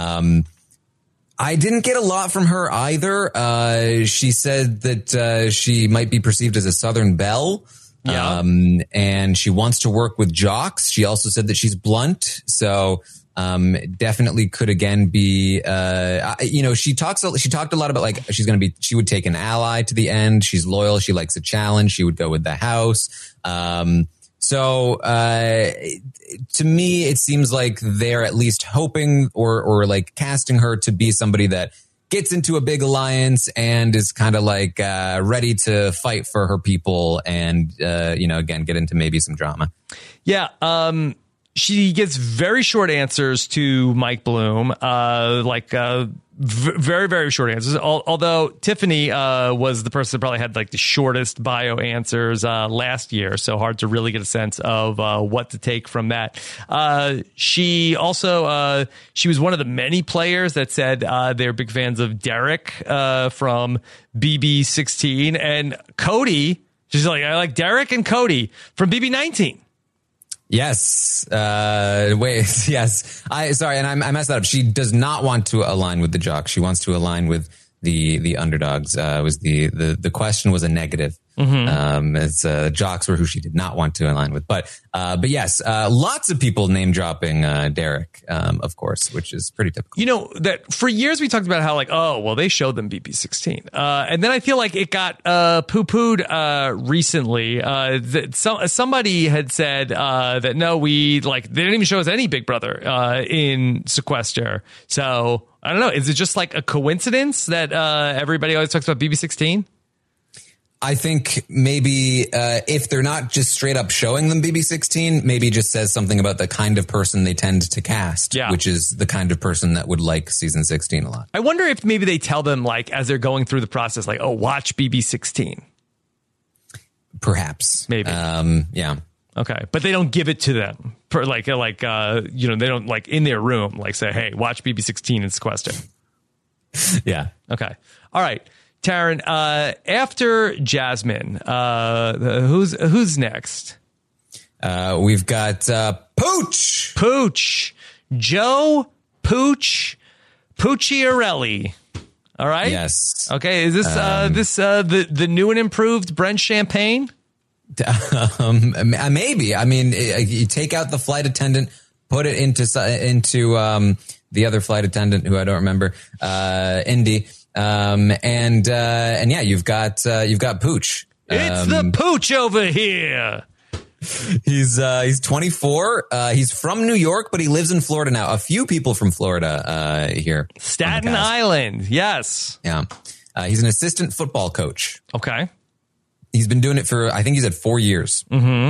Speaker 2: I didn't get a lot from her either. She said that she might be perceived as a Southern belle.
Speaker 1: Yeah.
Speaker 2: And she wants to work with jocks. She also said that she's blunt. So, definitely could again be, she talked a lot about like, she would take an ally to the end. She's loyal. She likes a challenge. She would go with the House. So to me, it seems like they're at least hoping or like casting her to be somebody that gets into a big alliance and is kind of like ready to fight for her people and, again, get into maybe some drama.
Speaker 1: Yeah. She gets very short answers to Mike Bloom, very, very short answers. Although Tiffany was the person that probably had like the shortest bio answers last year. So hard to really get a sense of what to take from that. She also she was one of the many players that said they're big fans of Derek from BB16 and Cody. She's like, I like Derek and Cody from BB19.
Speaker 2: Yes. Yes. I messed that up. She does not want to align with the jocks. She wants to align with the underdogs. Was the question was a negative. It's jocks were who she did not want to align with. But yes, lots of people name dropping Derek, of course, which is pretty typical.
Speaker 1: You know that for years we talked about how like, oh, well, they showed them BB16. And then I feel like it got poo-pooed recently. Somebody had said that no, they didn't even show us any Big Brother in Sequester. So I don't know. Is it just like a coincidence that everybody always talks about BB16?
Speaker 2: I think maybe if they're not just straight up showing them BB16, maybe just says something about the kind of person they tend to cast, which is the kind of person that would like season 16 a lot.
Speaker 1: I wonder if maybe they tell them like as they're going through the process, like, oh, watch BB16.
Speaker 2: Perhaps.
Speaker 1: Maybe.
Speaker 2: Yeah.
Speaker 1: Okay. But they don't give it to them they don't like in their room, like say, hey, watch BB16 in Sequester.
Speaker 2: Yeah.
Speaker 1: Okay. All right. Taryn, after Jasmine, who's next?
Speaker 2: We've got Pooch. Joe Pooch Pucciarelli. All right. Yes.
Speaker 1: Okay. Is this the new and improved Brent Champagne?
Speaker 2: Maybe. I mean, you take out the flight attendant, put it into the other flight attendant who I don't remember, Indy. And yeah, you've got Pooch.
Speaker 1: It's the Pooch over here.
Speaker 2: He's 24. He's from New York, but he lives in Florida now. A few people from Florida, here.
Speaker 1: Staten Island. Yes.
Speaker 2: Yeah. He's an assistant football coach.
Speaker 1: Okay.
Speaker 2: He's been doing it for, I think he's at 4 years.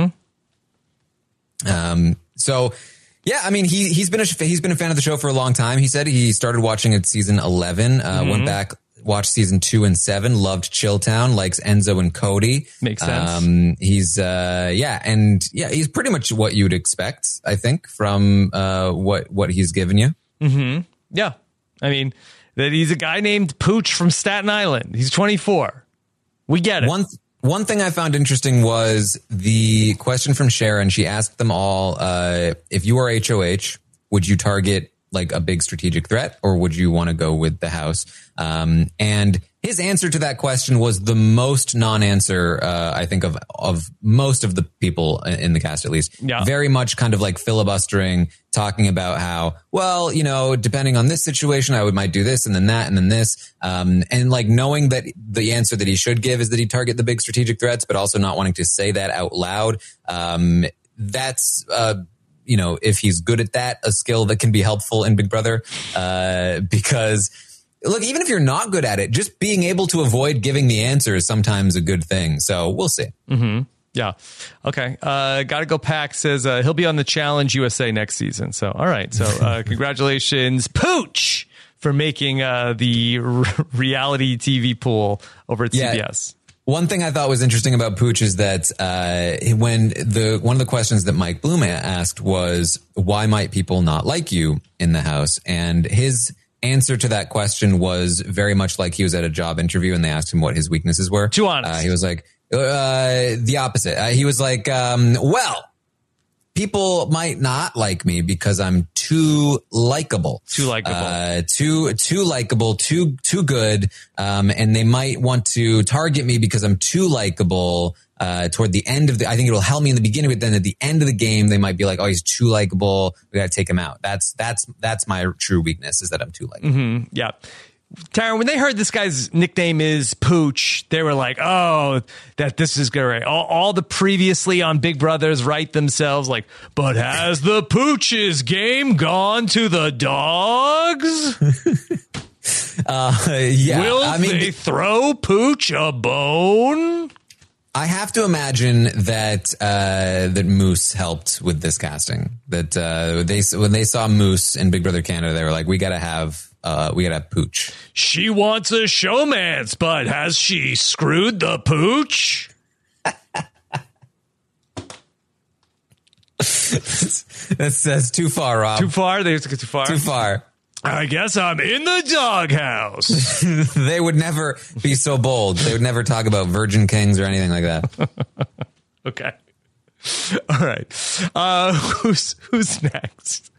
Speaker 2: So yeah, I mean, he's been a fan of the show for a long time. He said he started watching at season 11, went back, watched season 2 and 7, loved Chilltown, likes Enzo and Cody.
Speaker 1: Makes sense.
Speaker 2: He's he's pretty much what you'd expect, I think, from what he's given you.
Speaker 1: Yeah, I mean that he's a guy named Pooch from Staten Island. He's 24. We get it.
Speaker 2: One thing I found interesting was the question from Sharon. She asked them all, if you are HOH, would you target like a big strategic threat or would you want to go with the House? And his answer to that question was the most non-answer, I think of most of the people in the cast, at least.
Speaker 1: Yeah.
Speaker 2: Very much kind of like filibustering, talking about how, well, depending on this situation, I might do this and then that and then this. And like knowing that the answer that he should give is that he target the big strategic threats, but also not wanting to say that out loud. That's, if he's good at that, a skill that can be helpful in Big Brother, because look, even if you're not good at it, just being able to avoid giving the answer is sometimes a good thing. So we'll see.
Speaker 1: Yeah. Okay. Gotta go Pack says he'll be on the Challenge USA next season. So, all right. So congratulations, Pooch. for making the reality TV pool over at CBS.
Speaker 2: One thing I thought was interesting about Pooch is that when one of the questions that Mike Bloom asked was, why might people not like you in the house? And his answer to that question was very much like he was at a job interview and they asked him what his weaknesses were.
Speaker 1: Too honest.
Speaker 2: He was like, the opposite. He was like, well, people might not like me because I'm too likable.
Speaker 1: Too likable.
Speaker 2: Too likable, too good. And they might want to target me because I'm too likable. Toward the end of I think it'll help me in the beginning, but then at the end of the game, they might be like, oh, he's too likable. We got to take him out. That's my true weakness, is that I'm too likable.
Speaker 1: Mm-hmm. Yeah. Taryn, when they heard this guy's nickname is Pooch, they were like, oh, that this is great. All the previously on Big Brothers write themselves like, but has the Pooch's game gone to the dogs?
Speaker 2: Yeah.
Speaker 1: Will they throw Pooch a bone?
Speaker 2: I have to imagine that that Moose helped with this casting. That when they saw Moose in Big Brother Canada, they were like, we gotta have Pooch.
Speaker 1: She wants a showmance, but has she screwed the Pooch?
Speaker 2: That's too far, Rob.
Speaker 1: Too far? They took it too far?
Speaker 2: Too far.
Speaker 1: I guess I'm in the doghouse.
Speaker 2: They would never be so bold. They would never talk about Virgin Kings or anything like that.
Speaker 1: Okay. All right. Who's next?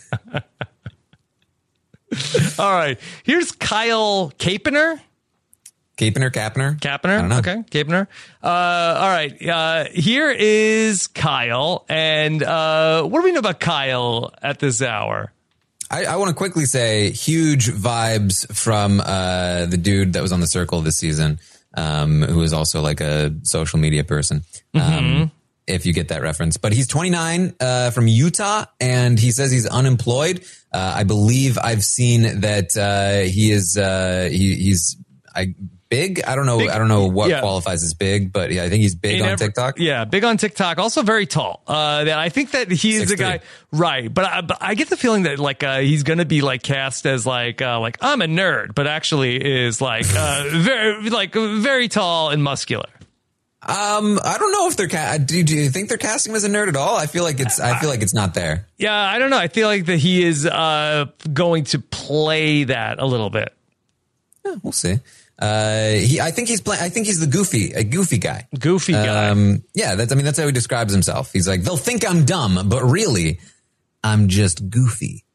Speaker 1: All right. Here's Kyle Kapaner.
Speaker 2: Kapner?
Speaker 1: I don't know. Okay. Kapaner. All right. Here is Kyle. And what do we know about Kyle at this hour?
Speaker 2: I want to quickly say huge vibes from the dude that was on The Circle this season, who is also like a social media person. If you get that reference. But he's 29 from Utah, and he says he's unemployed. I believe I've seen that he is he's big. I don't know what qualifies as big, but yeah, I think he's big on TikTok.
Speaker 1: Yeah, big on TikTok. Also very tall. I think that he's the guy, right? But I get the feeling that like he's going to be like cast as like I'm a nerd, but actually is like very tall and muscular.
Speaker 2: I don't know if they're do you think they're casting him as a nerd at all? I feel like it's not there.
Speaker 1: Yeah, I don't know. I feel like that he is going to play that a little bit.
Speaker 2: Yeah, we'll see. I think he's the goofy guy.
Speaker 1: Goofy guy.
Speaker 2: Yeah, that's how he describes himself. He's like, they'll think I'm dumb, but really I'm just goofy.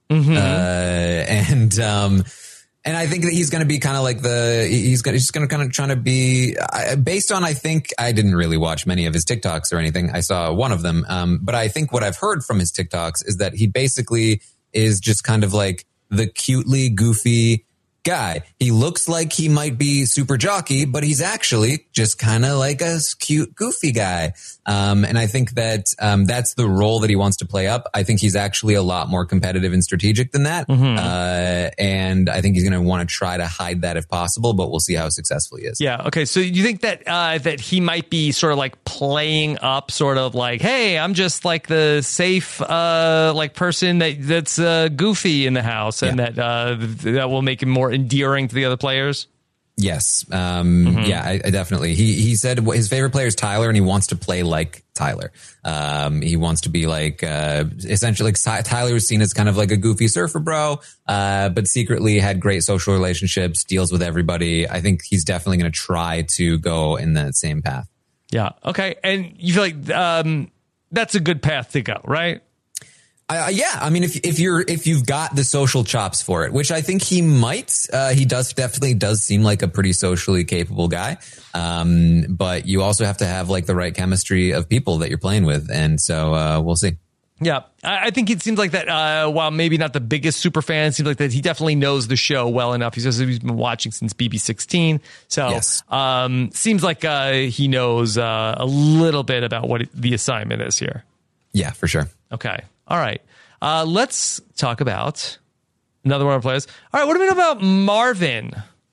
Speaker 2: Mm-hmm. And I think that he's going to be kind of like he's just going to kind of trying to be based on, I think I didn't really watch many of his TikToks or anything. I saw one of them. But I think what I've heard from his TikToks is that he basically is just kind of like the cutely goofy guy. He looks like he might be super jockey, but he's actually just kind of like a cute, goofy guy. And I think that that's the role that he wants to play up. I think he's actually a lot more competitive and strategic than that. Mm-hmm. And I think he's going to want to try to hide that if possible, but we'll see how successful he is.
Speaker 1: Yeah. Okay. So you think that that he might be sort of like playing up sort of like, hey, I'm just like the safe like person that's goofy in the house, and that will make him more endearing to the other players?
Speaker 2: Yes. Yeah, I definitely. He said his favorite player is Tyler, and he wants to play like Tyler. He wants to be like, essentially like Tyler was seen as kind of like a goofy surfer bro, but secretly had great social relationships, deals with everybody. I think he's definitely going to try to go in that same path.
Speaker 1: Yeah. Okay. And you feel like, that's a good path to go, right?
Speaker 2: Yeah, I mean, if you've got the social chops for it, which I think he might, he definitely does seem like a pretty socially capable guy. But you also have to have like the right chemistry of people that you're playing with, and so we'll see.
Speaker 1: Yeah, I think it seems like that. While maybe not the biggest super fan, it seems like that he definitely knows the show well enough. He says he's been watching since BB16, so yes. Seems like he knows a little bit about what the assignment is here.
Speaker 2: Yeah, for sure.
Speaker 1: Okay. All right. Let's talk about another one of our players. All right. What do we know about Marvin?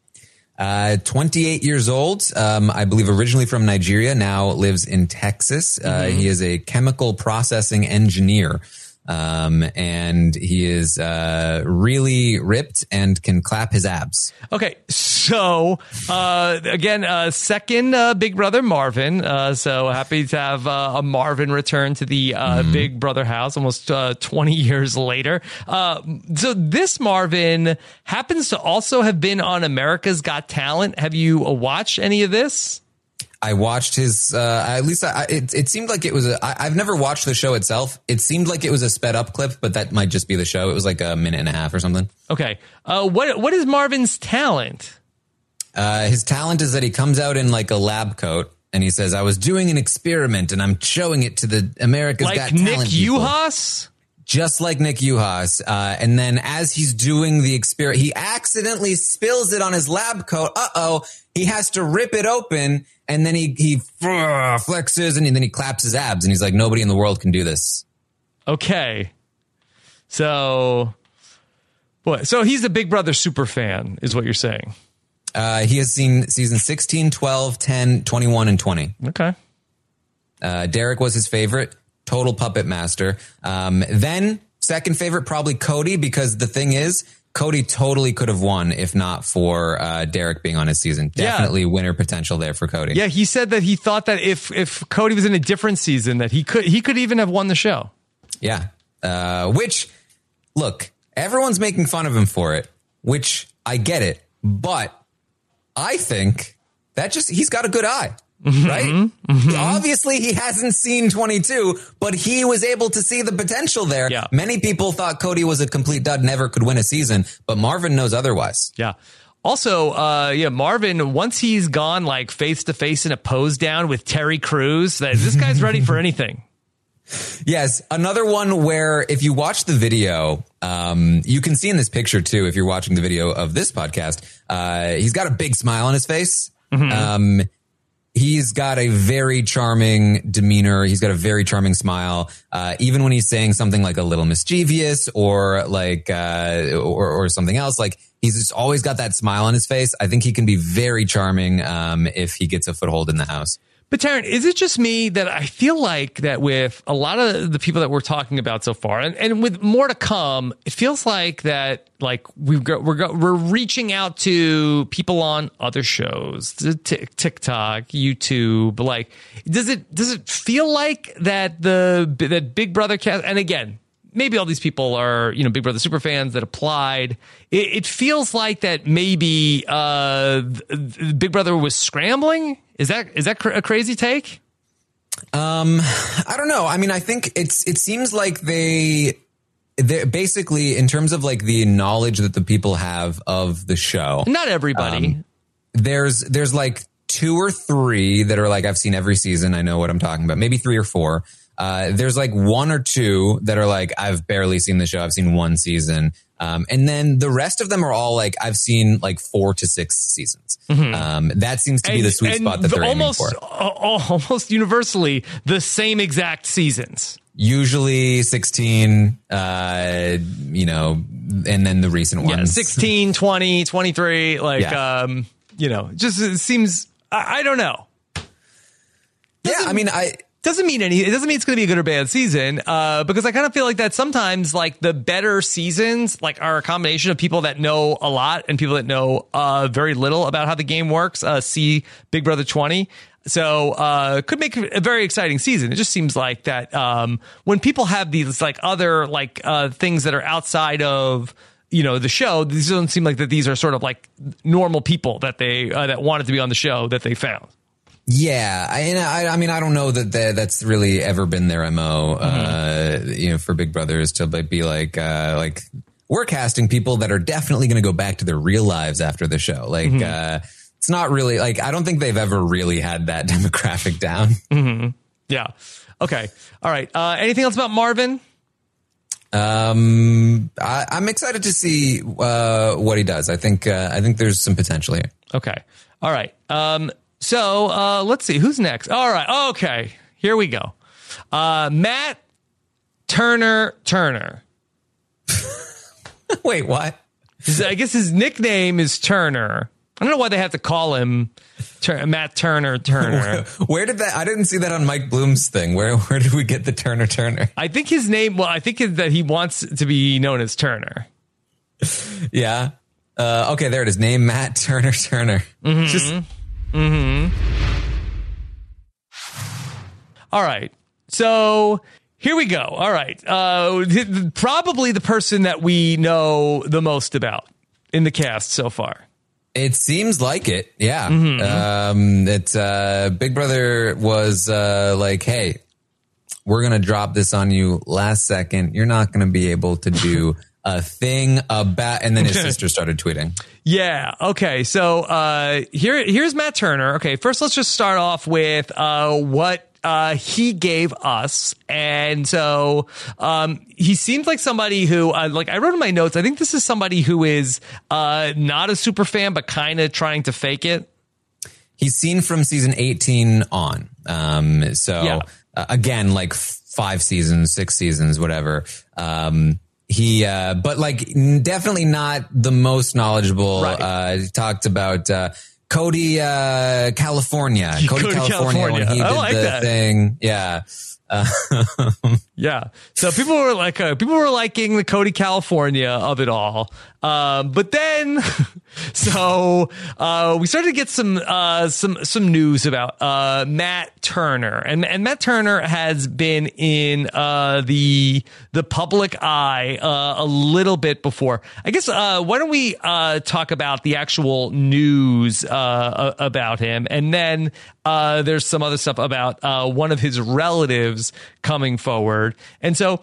Speaker 2: 28 years old. I believe originally from Nigeria, now lives in Texas. He is a chemical processing engineer. And he is really ripped and can clap his abs.
Speaker 1: Okay, so again, second Big Brother Marvin. So happy to have a Marvin return to the Big Brother house almost 20 years later. So this Marvin happens to also have been on America's Got Talent. Have you watched any of this?
Speaker 2: I watched his, it seemed like it was, I've never watched the show itself. It seemed like it was a sped up clip, but that might just be the show. It was like a minute and a half or something.
Speaker 1: Okay. What is Marvin's talent?
Speaker 2: His talent is that he comes out in like a lab coat and he says, I was doing an experiment and I'm showing it to the America's Got Talent
Speaker 1: Nick Uhas?
Speaker 2: Just like Nick Uhas. And then as he's doing the experiment, he accidentally spills it on his lab coat. He has to rip it open. And then he flexes and then he claps his abs and he's like, nobody in the world can do this.
Speaker 1: Okay. So he's a Big Brother super fan is what you're saying.
Speaker 2: He has seen season 16, 12, 10, 21, and 20.
Speaker 1: Okay.
Speaker 2: Derek was his favorite. Total puppet master. Then second favorite, probably Cody, because the thing is, Cody totally could have won if not for Derek being on his season. Definitely winner potential there for Cody.
Speaker 1: Yeah, he said that he thought that if Cody was in a different season, that he could even have won the show.
Speaker 2: Yeah. Which, look, everyone's making fun of him for it, which I get it. But I think that he's got a good eye. Right? Mm-hmm. Obviously, he hasn't seen 22, but he was able to see the potential there.
Speaker 1: Yeah.
Speaker 2: Many people thought Cody was a complete dud, never could win a season, but Marvin knows otherwise.
Speaker 1: Yeah. Also, Marvin, once he's gone like face to face in a pose down with Terry Crews, this guy's ready for anything.
Speaker 2: Yes. Another one where if you watch the video, you can see in this picture too, if you're watching the video of this podcast, he's got a big smile on his face. Mm-hmm. He's got a very charming demeanor. He's got a very charming smile. Even when he's saying something like a little mischievous or like, or something else, like he's just always got that smile on his face. I think he can be very charming, if he gets a foothold in the house.
Speaker 1: But Taryn, is it just me that I feel like that with a lot of the people that we're talking about so far, and with more to come, it feels like that like we're reaching out to people on other shows, TikTok, YouTube. Like, does it feel like that that Big Brother cast? And again, maybe all these people are Big Brother super fans that applied. It feels like that maybe Big Brother was scrambling. Is that a crazy take?
Speaker 2: I don't know. I mean, I think it seems like they're basically, in terms of like the knowledge that the people have of the show.
Speaker 1: Not everybody.
Speaker 2: There's like 2 or 3 that are like, I've seen every season. I know what I'm talking about. Maybe 3 or 4. There's like 1 or 2 that are like, I've barely seen the show. I've seen 1 season. And then the rest of them are all like, I've seen like 4 to 6 seasons. Mm-hmm. That seems to be the sweet spot that they're aiming for.
Speaker 1: Almost universally the same exact seasons.
Speaker 2: Usually 16, and then the recent ones.
Speaker 1: Yeah, 16, 20, 23, just it seems, I don't know.
Speaker 2: I mean,
Speaker 1: doesn't mean it doesn't mean it's going to be a good or bad season, because I kind of feel like that sometimes like the better seasons like are a combination of people that know a lot and people that know very little about how the game works. See Big Brother 20. So could make a very exciting season. It just seems like that when people have these like other like things that are outside of the show, these don't seem like that these are sort of like normal people that they that wanted to be on the show that they found.
Speaker 2: Yeah, I mean, I don't know that's really ever been their MO, for Big Brothers to be like we're casting people that are definitely going to go back to their real lives after the show. Like, it's not really like, I don't think they've ever really had that demographic down.
Speaker 1: Mm-hmm. Yeah. Okay. All right. Anything else about Marvin?
Speaker 2: I'm excited to see what he does. I think there's some potential here.
Speaker 1: Okay. All right. So let's see who's next. All right. Okay. Here we go. Matt Turner.
Speaker 2: Wait, what?
Speaker 1: I guess his nickname is Turner. I don't know why they have to call him Matt Turner.
Speaker 2: Where did that? I didn't see that on Mike Bloom's thing. Where did we get the Turner?
Speaker 1: I think his name. Well, I think that he wants to be known as Turner.
Speaker 2: Yeah. Okay, there it is. Name Matt Turner.
Speaker 1: All right. So here we go. All right. Probably the person that we know the most about in the cast so far.
Speaker 2: It seems like it. Yeah. It's Big Brother was like, hey, we're going to drop this on you last second. You're not going to be able to do a thing about, and then his sister started tweeting.
Speaker 1: Yeah. Okay. So here's Matt Turner. Okay. First, let's just start off with what he gave us. And so he seemed like somebody who, like I wrote in my notes, I think this is somebody who is not a super fan, but kind of trying to fake it.
Speaker 2: He's seen from season 18 on. Again, like 5 seasons, 6 seasons, whatever. But like definitely not the most knowledgeable.
Speaker 1: Right.
Speaker 2: He talked about Cody California when he did the thing. Yeah.
Speaker 1: Yeah. So people were liking the Cody California of it all. But then, so, we started to get some news about, Matt Turner and Matt Turner has been in, the public eye, a little bit before. I guess, why don't we, talk about the actual news, about him. And then, there's some other stuff about, one of his relatives coming forward. And so,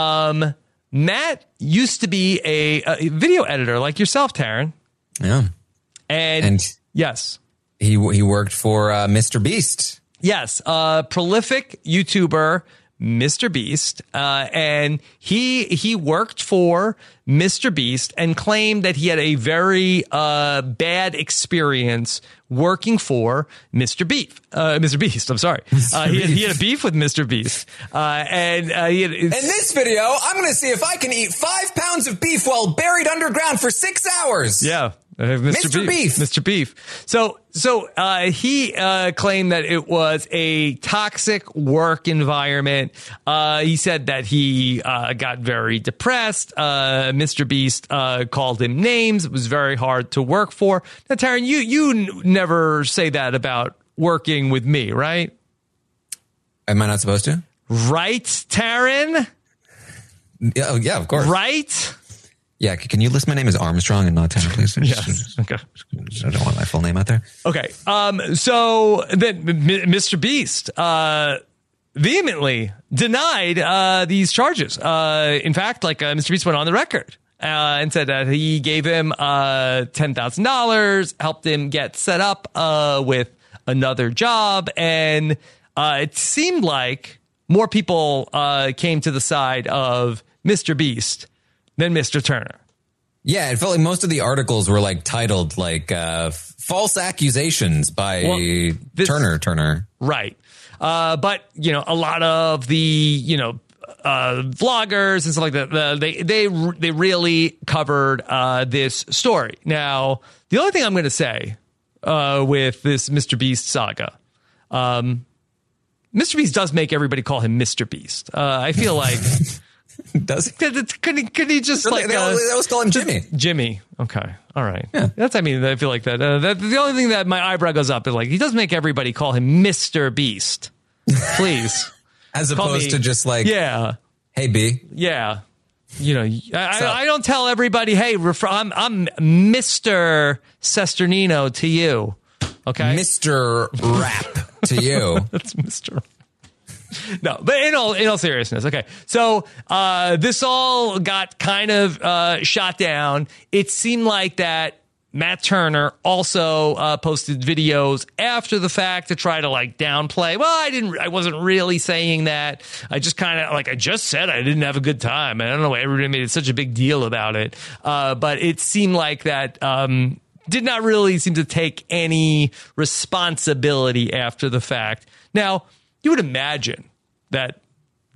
Speaker 1: Matt used to be a video editor like yourself, Taryn.
Speaker 2: Yeah.
Speaker 1: And yes.
Speaker 2: He worked for Mr. Beast.
Speaker 1: Yes. Prolific YouTuber, Mr. Beast. And he worked for Mr. Beast and claimed that he had a very bad experience working for Mr. Beast. I'm sorry. He had a beef with Mr. Beast. In
Speaker 2: this video, I'm going to see if I can eat 5 pounds of beef while buried underground for 6 hours.
Speaker 1: Yeah. Mr. Beef. So he claimed that it was a toxic work environment. He said that he got very depressed. Mr. Beast called him names. It was very hard to work for. Now, Taryn, you never say that about working with me, right?
Speaker 2: Am I not supposed to?
Speaker 1: Right, Taryn?
Speaker 2: Yeah, of course.
Speaker 1: Right?
Speaker 2: Yeah, can you list my name as Armstrong and not Tanner, please?
Speaker 1: Yes. Okay.
Speaker 2: I don't want my full name out there.
Speaker 1: Okay. So then Mr. Beast vehemently denied these charges. In fact, Mr. Beast went on the record and said that he gave him $10,000, helped him get set up with another job, and it seemed like more people came to the side of Mr. Beast than Mr. Turner.
Speaker 2: Yeah, it felt like most of the articles were titled false accusations by Turner.
Speaker 1: Right. But a lot of the, vloggers and stuff like that, they really covered this story. Now, the only thing I'm going to say with this Mr. Beast saga, Mr. Beast does make everybody call him Mr. Beast. I feel like
Speaker 2: does he?
Speaker 1: Could he just
Speaker 2: they always call him Jimmy?
Speaker 1: Jimmy. Okay. All right.
Speaker 2: Yeah.
Speaker 1: I feel like that. The only thing that my eyebrow goes up is he does make everybody call him Mr. Beast. Please.
Speaker 2: As opposed to just
Speaker 1: yeah.
Speaker 2: Hey, B.
Speaker 1: Yeah. I don't tell everybody, hey, I'm Mr. Sesternino to you. Okay.
Speaker 2: Mr. Rap to you.
Speaker 1: That's Mr. No, but in all seriousness, okay. So this all got kind of shot down. It seemed like that Matt Turner also posted videos after the fact to try to downplay. Well, I wasn't really saying that. I just kind of I just said I didn't have a good time. I don't know why everybody made such a big deal about it. But it seemed like that did not really seem to take any responsibility after the fact. Now, you would imagine that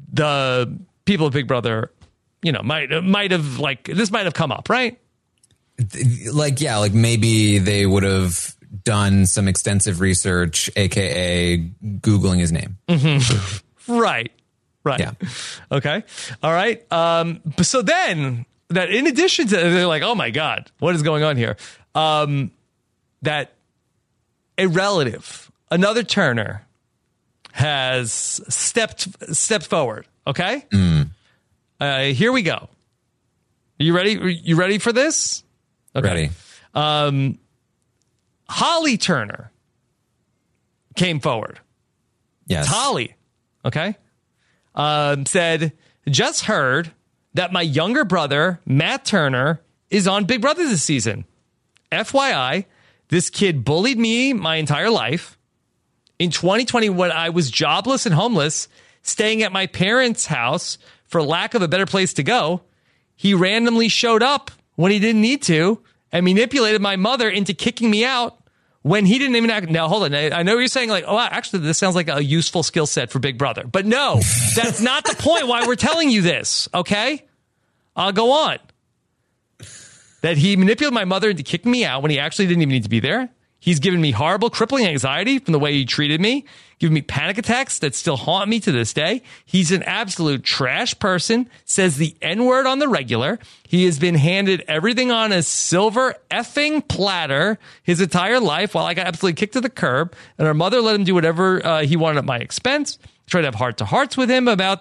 Speaker 1: the people of Big Brother, might have this might have come up, right?
Speaker 2: like maybe they would have done some extensive research, aka Googling his name.
Speaker 1: Mm-hmm. Right. Yeah. Okay. All right. So then that in addition to, they're like, oh my God, what is going on here? That a relative, another Turner, has stepped forward. Okay. Here we go. You ready? You ready for this?
Speaker 2: Okay.
Speaker 1: Ready. Holly Turner came forward.
Speaker 2: Yes.
Speaker 1: Holly. Okay. Said, just heard that my younger brother, Matt Turner, is on Big Brother this season. FYI, this kid bullied me my entire life. In 2020, when I was jobless and homeless, staying at my parents' house for lack of a better place to go, he randomly showed up when he didn't need to and manipulated my mother into kicking me out when he didn't even act. Now, hold on. I know you're saying like, oh, actually, this sounds like a useful skill set for Big Brother. But no, that's not the point why we're telling you this, okay? I'll go on. That he manipulated my mother into kicking me out when he actually didn't even need to be there. He's given me horrible, crippling anxiety from the way he treated me, giving me panic attacks that still haunt me to this day. He's an absolute trash person, says the N-word on the regular. He has been handed everything on a silver effing platter his entire life while I got absolutely kicked to the curb. And our mother let him do whatever he wanted at my expense. Tried to have heart-to-hearts with him about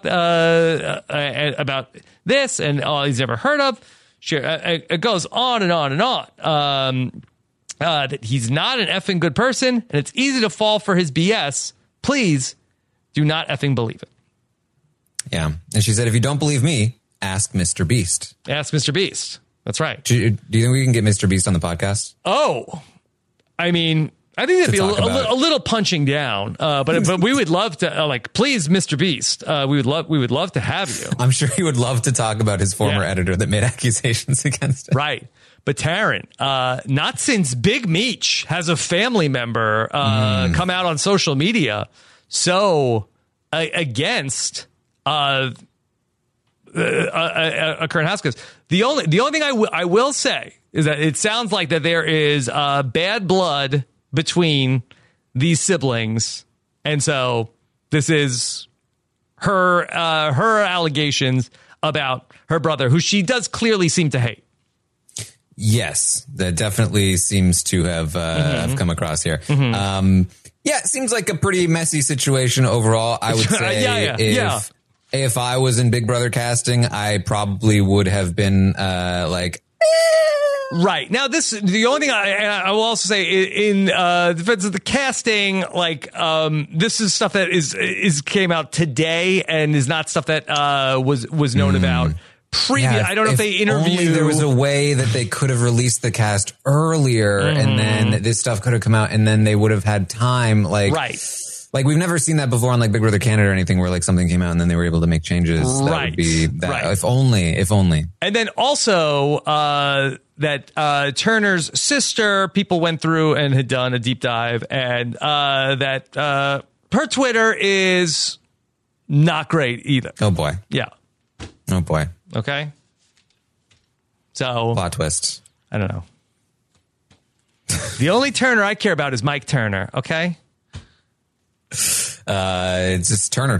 Speaker 1: this and all he's ever heard of. Sure, it goes on and on and on. That he's not an effing good person, and it's easy to fall for his BS. Please do not effing believe it.
Speaker 2: Yeah. And she said, if you don't believe me, ask Mr. Beast.
Speaker 1: Ask Mr. Beast. That's right.
Speaker 2: Do you think we can get Mr. Beast on the podcast?
Speaker 1: Oh, I mean, I think that'd be a little punching down, but we would love to, please, Mr. Beast, we would love to have you.
Speaker 2: I'm sure he would love to talk about his former editor that made accusations against him.
Speaker 1: Right. But Taryn, not since Big Meech has a family member come out on social media so against Karen Haskins. The only thing I will say is that it sounds like that there is bad blood between these siblings, and so this is her allegations about her brother, who she does clearly seem to hate.
Speaker 2: Yes, that definitely seems to have come across here. Mm-hmm. It seems like a pretty messy situation overall. I would say if I was in Big Brother casting, I probably would have been
Speaker 1: Right. Now, the only thing I will also say in defense of the casting, this is stuff that is came out today and is not stuff that was known about. I don't know if they interviewed.
Speaker 2: Only there was a way that they could have released the cast earlier, and then this stuff could have come out, and then they would have had time. Right. We've never seen that before on Big Brother Canada or anything, where something came out and then they were able to make changes. Right. That would be that. Right. If only.
Speaker 1: And then also that Turner's sister, people went through and had done a deep dive, and that her Twitter is not great either.
Speaker 2: Oh boy.
Speaker 1: Yeah.
Speaker 2: Oh boy.
Speaker 1: Okay. So
Speaker 2: plot twist.
Speaker 1: I don't know. The only Turner I care about is Mike Turner. Okay.
Speaker 2: It's just Turner.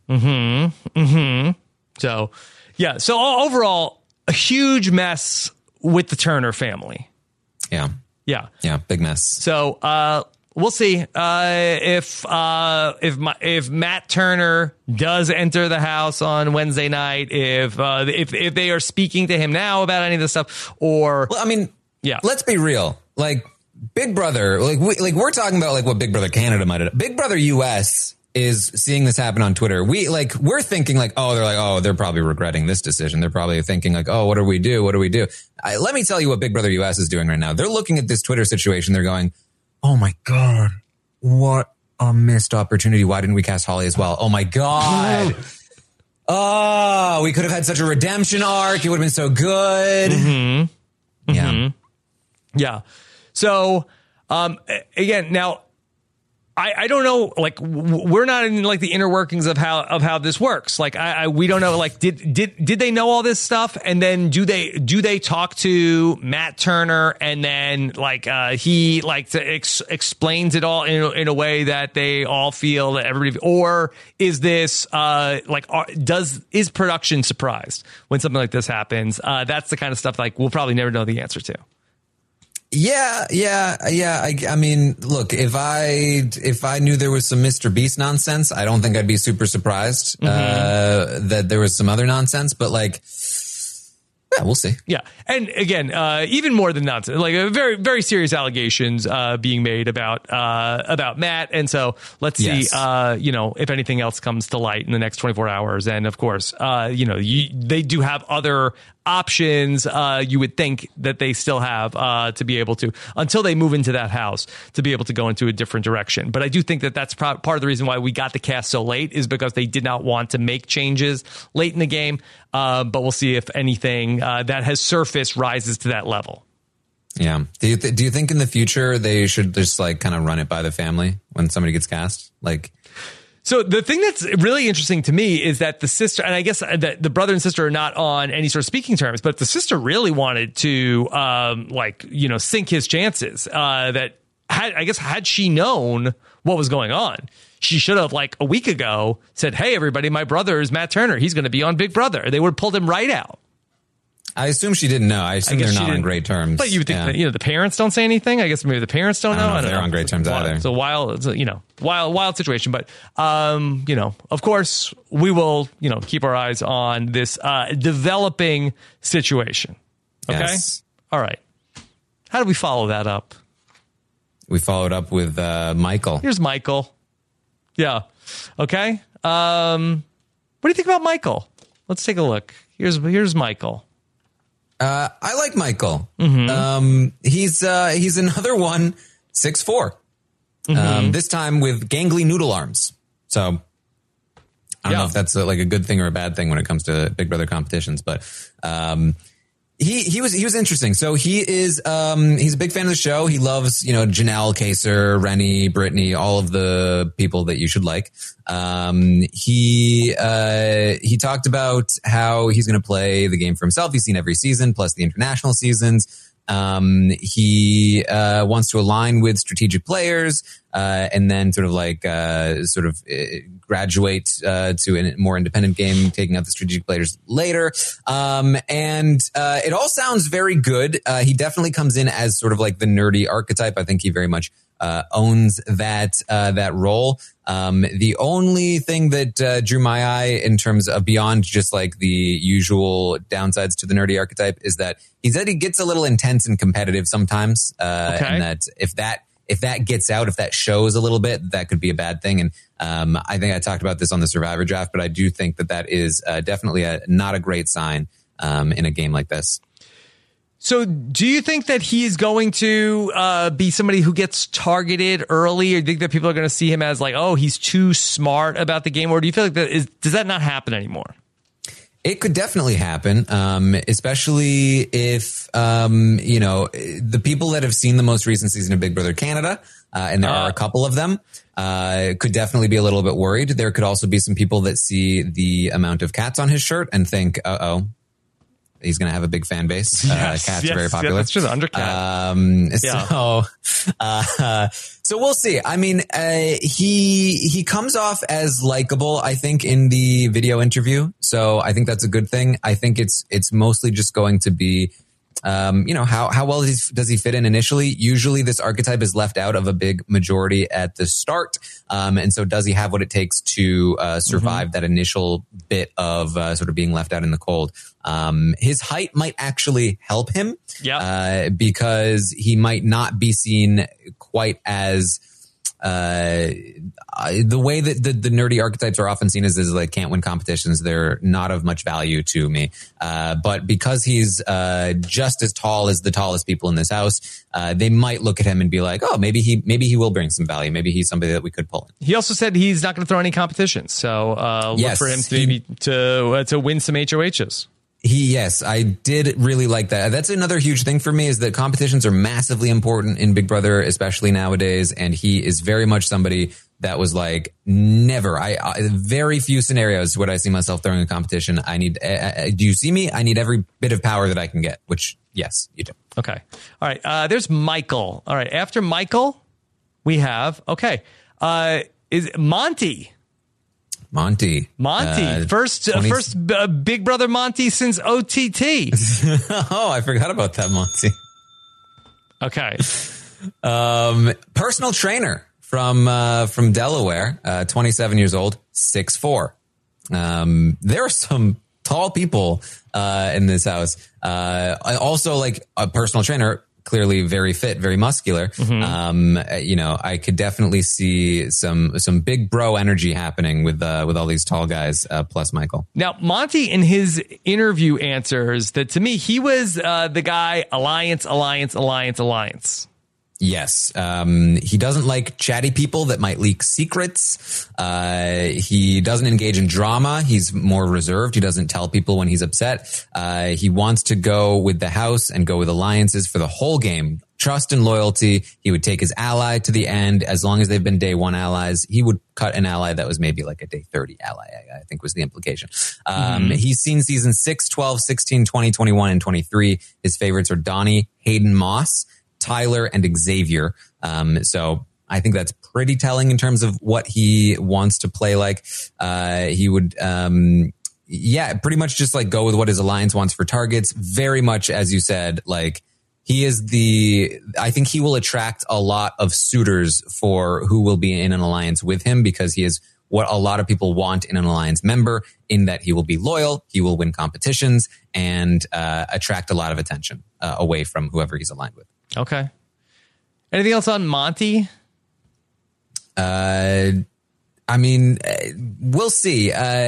Speaker 1: So, yeah. So overall, a huge mess with the Turner family.
Speaker 2: Yeah. Big mess.
Speaker 1: So, we'll see if Matt Turner does enter the house on Wednesday night, if they are speaking to him now about any of this stuff, or
Speaker 2: let's be real. Big Brother, we're talking about what Big Brother Canada might have done. Big Brother US is seeing this happen on Twitter. We're thinking they're probably regretting this decision. They're probably thinking what do we do? What do we do? Let me tell you what Big Brother US is doing right now. They're looking at this Twitter situation. They're going, oh my God, what a missed opportunity. Why didn't we cast Holly as well? Oh my God. Oh, we could have had such a redemption arc. It would have been so good.
Speaker 1: Mm-hmm. Yeah. So, again, now I don't know, like we're not in like the inner workings of how this works. Like we don't know, like did they know all this stuff, and then do they talk to Matt Turner, and then like he like explains it all in a way that they all feel that everybody, or is this is production surprised when something like this happens? That's the kind of stuff like we'll probably never know the answer to.
Speaker 2: Yeah. I mean, look, if I knew there was some Mr. Beast nonsense, I don't think I'd be super surprised that there was some other nonsense. But like, yeah, we'll see.
Speaker 1: Yeah, and again, even more than nonsense, like very, very serious allegations being made about Matt, and so let's see, if anything else comes to light in the next 24 hours. And of course, they do have other options. You would think that they still have to be able to, until they move into that house, to be able to go into a different direction. But I do think that that's part of the reason why we got the cast so late, is because they did not want to make changes late in the game. But we'll see if anything that has surfaced rises to that level.
Speaker 2: Yeah. Do you think in the future they should just like kind of run it by the family when somebody gets cast? Like,
Speaker 1: so the thing that's really interesting to me is that the sister, and I guess that the brother and sister are not on any sort of speaking terms, but the sister really wanted to sink his chances. That had she known what was going on, she should have, like a week ago, said, "Hey, everybody, my brother is Matt Turner. He's going to be on Big Brother." They would have pulled him right out.
Speaker 2: I assume she didn't know. I assume they're not on great terms.
Speaker 1: But you would think that, the parents don't say anything. I guess maybe the parents don't know.
Speaker 2: I don't know if they're on great terms either.
Speaker 1: It's a wild situation. But, of course, we will, keep our eyes on this developing situation. Okay?
Speaker 2: Yes.
Speaker 1: All right. How do we follow that up?
Speaker 2: We followed up with Michael.
Speaker 1: Here's Michael. Yeah. Okay. What do you think about Michael? Let's take a look. Here's Michael.
Speaker 2: I like Michael. Mm-hmm. He's another one, 6'4". This time with gangly noodle arms. So I don't know if that's like a good thing or a bad thing when it comes to Big Brother competitions, but he was interesting. So he's a big fan of the show. He loves, Janelle, Kaser, Rennie, Brittany, all of the people that you should like. He talked about how he's going to play the game for himself. He's seen every season plus the international seasons. He wants to align with strategic players, and then sort of graduate to a more independent game, taking out the strategic players later. And it all sounds very good. He definitely comes in as sort of like the nerdy archetype. I think he very much owns that role. The only thing that drew my eye in terms of beyond just like the usual downsides to the nerdy archetype is that he said he gets a little intense and competitive sometimes. And that if that gets out, if that shows a little bit, that could be a bad thing. And I think I talked about this on the Survivor draft, but I do think that is definitely not a great sign in a game like this.
Speaker 1: So do you think that he's going to be somebody who gets targeted early, or do you think that people are going to see him as like, oh, he's too smart about the game? Or do you feel like does that not happen anymore?
Speaker 2: It could definitely happen, especially if, the people that have seen the most recent season of Big Brother Canada, and there are a couple of them, could definitely be a little bit worried. There could also be some people that see the amount of cats on his shirt and think, he's going to have a big fan base. Cats are very popular.
Speaker 1: That's true. The Undercat.
Speaker 2: So we'll see. I mean, he comes off as likable, I think, in the video interview. So I think that's a good thing. I think it's mostly just going to be, how well does he fit in initially? Usually this archetype is left out of a big majority at the start. And so does he have what it takes to survive that initial bit of sort of being left out in the cold? His height might actually help him because he might not be seen quite as the way that the nerdy archetypes are often seen is like can't win competitions. They're not of much value to me. But because he's just as tall as the tallest people in this house, they might look at him and be like, oh, maybe he will bring some value. Maybe he's somebody that we could pull in.
Speaker 1: He also said he's not going to throw any competitions. So look for him to maybe to win some HOHs.
Speaker 2: Yes, I did really like that. That's another huge thing for me is that competitions are massively important in Big Brother, especially nowadays. And he is very much somebody that was like, never. Very few scenarios would I see myself throwing a competition. I need, do you see me? I need every bit of power that I can get, which, yes, you do.
Speaker 1: Okay. All right. There's Michael. All right. After Michael, we have, is Monty.
Speaker 2: Monty.
Speaker 1: First Big Brother Monty since OTT.
Speaker 2: Oh, I forgot about that, Monty.
Speaker 1: Okay.
Speaker 2: Personal trainer from Delaware, 27 years old, 6'4". There are some tall people in this house. Also, like a personal trainer, clearly very fit, very muscular. I could definitely see some big bro energy happening with all these tall guys, plus Michael.
Speaker 1: Now, Monty, in his interview answers, that to me, he was the guy, alliance.
Speaker 2: Yes. He doesn't like chatty people that might leak secrets. He doesn't engage in drama. He's more reserved. He doesn't tell people when he's upset. He wants to go with the house and go with alliances for the whole game. Trust and loyalty. He would take his ally to the end as long as they've been day one allies. He would cut an ally that was maybe like a day 30 ally, I think was the implication. He's seen season 6, 12, 16, 20, 21, and 23. His favorites are Donnie, Hayden Moss, Tyler, and Xavier. So I think that's pretty telling in terms of what he wants to play like. He would, pretty much just like go with what his alliance wants for targets. Very much, as you said, like he is I think he will attract a lot of suitors for who will be in an alliance with him because he is what a lot of people want in an alliance member, in that he will be loyal, he will win competitions, and attract a lot of attention away from whoever he's aligned with.
Speaker 1: Okay. Anything else on Monty?
Speaker 2: I mean, we'll see.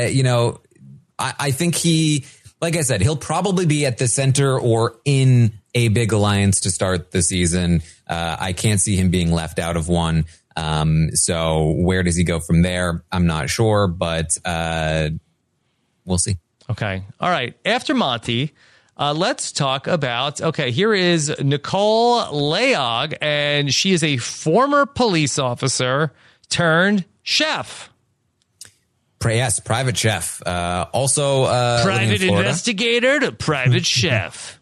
Speaker 2: I think like I said, he'll probably be at the center or in a big alliance to start the season. I can't see him being left out of one. So where does he go from there? I'm not sure, but we'll see.
Speaker 1: Okay. All right. After Monty, let's talk about, here is Nicole Leog, and she is a former police officer turned chef.
Speaker 2: Yes, private chef. Also,
Speaker 1: private investigator to private chef.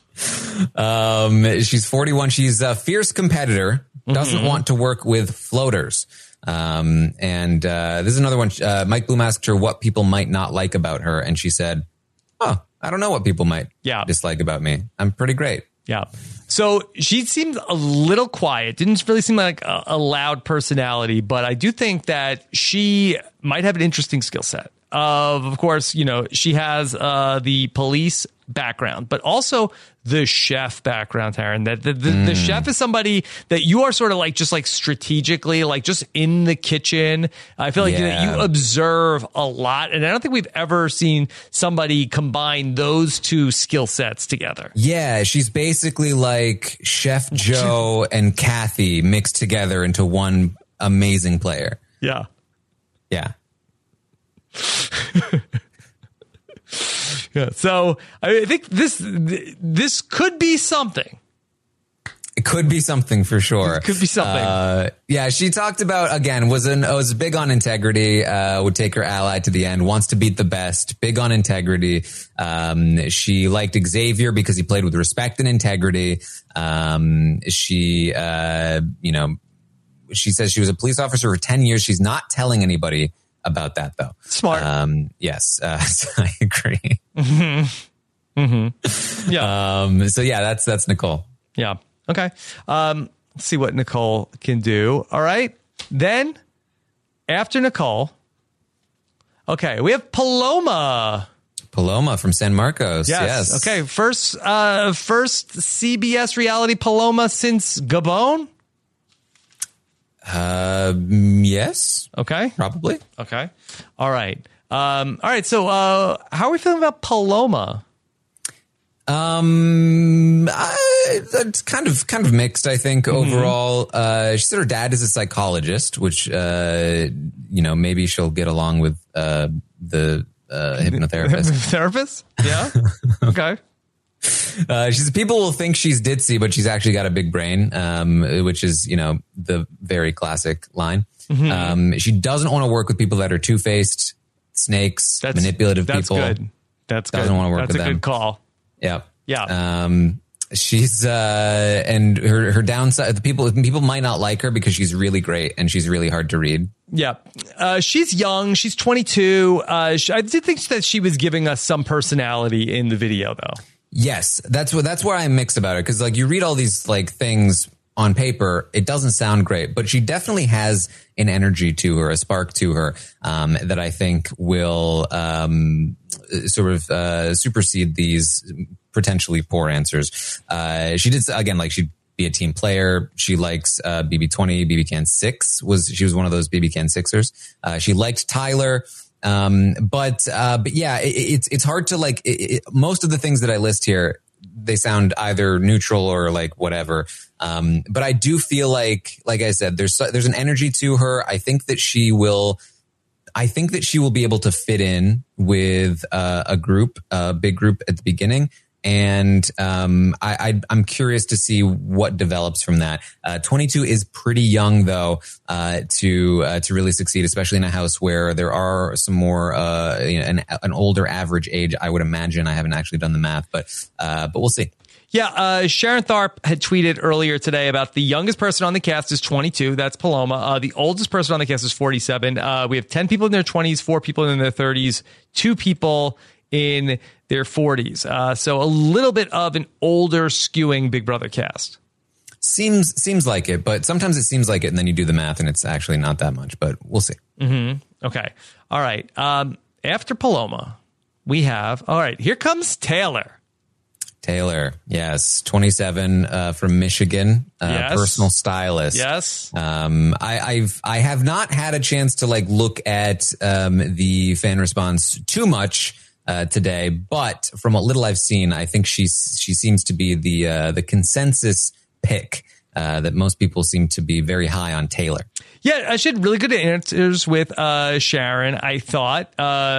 Speaker 2: She's 41. She's a fierce competitor, doesn't want to work with floaters. And this is another one. Mike Bloom asked her what people might not like about her, and she said, I don't know what people might dislike about me. I'm pretty great.
Speaker 1: Yeah. So she seemed a little quiet. Didn't really seem like a loud personality, but I do think that she might have an interesting skill set. Of course, she has the police background, but also the chef background, Taryn. That the chef is somebody that you are sort of like just like strategically, like just in the kitchen. I feel like that you observe a lot, and I don't think we've ever seen somebody combine those two skill sets together.
Speaker 2: Yeah, she's basically like Chef Joe and Kathy mixed together into one amazing player.
Speaker 1: Yeah.
Speaker 2: Yeah.
Speaker 1: Yeah, so I think this could be something.
Speaker 2: It could be something for sure.
Speaker 1: It could be something.
Speaker 2: She talked about, again, was big on integrity, would take her ally to the end, wants to beat the best, big on integrity. She liked Xavier because he played with respect and integrity. She says she was a police officer for 10 years. She's not telling anybody about that, though.
Speaker 1: Smart.
Speaker 2: Yes, I agree.
Speaker 1: Yeah.
Speaker 2: So yeah, that's Nicole.
Speaker 1: Yeah. Okay. Let's see what Nicole can do. All right. Then after Nicole, we have Paloma.
Speaker 2: Paloma from San Marcos. Yes.
Speaker 1: Okay. First CBS reality Paloma since Gabon.
Speaker 2: Yes.
Speaker 1: Okay.
Speaker 2: Probably.
Speaker 1: Okay. All right. So, how are we feeling about Paloma?
Speaker 2: It's kind of mixed, I think, overall. She said her dad is a psychologist, which, maybe she'll get along with, the hypnotherapist.
Speaker 1: Therapist? Yeah. Okay.
Speaker 2: People will think she's ditzy, but she's actually got a big brain, which is, the very classic line. Mm-hmm. She doesn't want to work with people that are two-faced, snakes, manipulative people.
Speaker 1: That's
Speaker 2: doesn't want to work with them.
Speaker 1: That's a good call.
Speaker 2: Yeah.
Speaker 1: Yeah.
Speaker 2: She's and her downside, the people might not like her because she's really great and she's really hard to read.
Speaker 1: Yeah. She's young. She's 22. I did think that she was giving us some personality in the video, though.
Speaker 2: Yes, that's where I'm mixed about it, because like you read all these like things on paper, it doesn't sound great, but she definitely has an energy to her, a spark to her, that I think will sort of supersede these potentially poor answers. She did, again, like she'd be a team player. She likes BB20, BB Can 6 she was one of those BB Can 6ers. She liked Tyler. But yeah, it's hard to like, most of the things that I list here, they sound either neutral or like whatever. But I do feel like I said, there's an energy to her. I think that she will be able to fit in with a big group at the beginning. And I'm curious to see what develops from that. 22 is pretty young, though, to really succeed, especially in a house where there are some more an older average age. I would imagine. I haven't actually done the math, but we'll see.
Speaker 1: Yeah, Sharon Tharp had tweeted earlier today about the youngest person on the cast is 22. That's Paloma. The oldest person on the cast is 47. We have 10 people in their 20s, 4 people in their 30s, 2 people in their 40s. So a little bit of an older skewing Big Brother cast.
Speaker 2: Seems like it, but sometimes it seems like it, and then you do the math and it's actually not that much, but we'll see.
Speaker 1: Mm-hmm. Okay. All right. After Paloma, we have, all right, here comes Taylor.
Speaker 2: Taylor, yes, 27 from Michigan,
Speaker 1: yes.
Speaker 2: Personal stylist.
Speaker 1: Yes.
Speaker 2: I have not had a chance to like look at the fan response too much today, but from what little I've seen, I think she seems to be the consensus pick. That most people seem to be very high on Taylor.
Speaker 1: Yeah, she had really good answers with Sharon. I thought,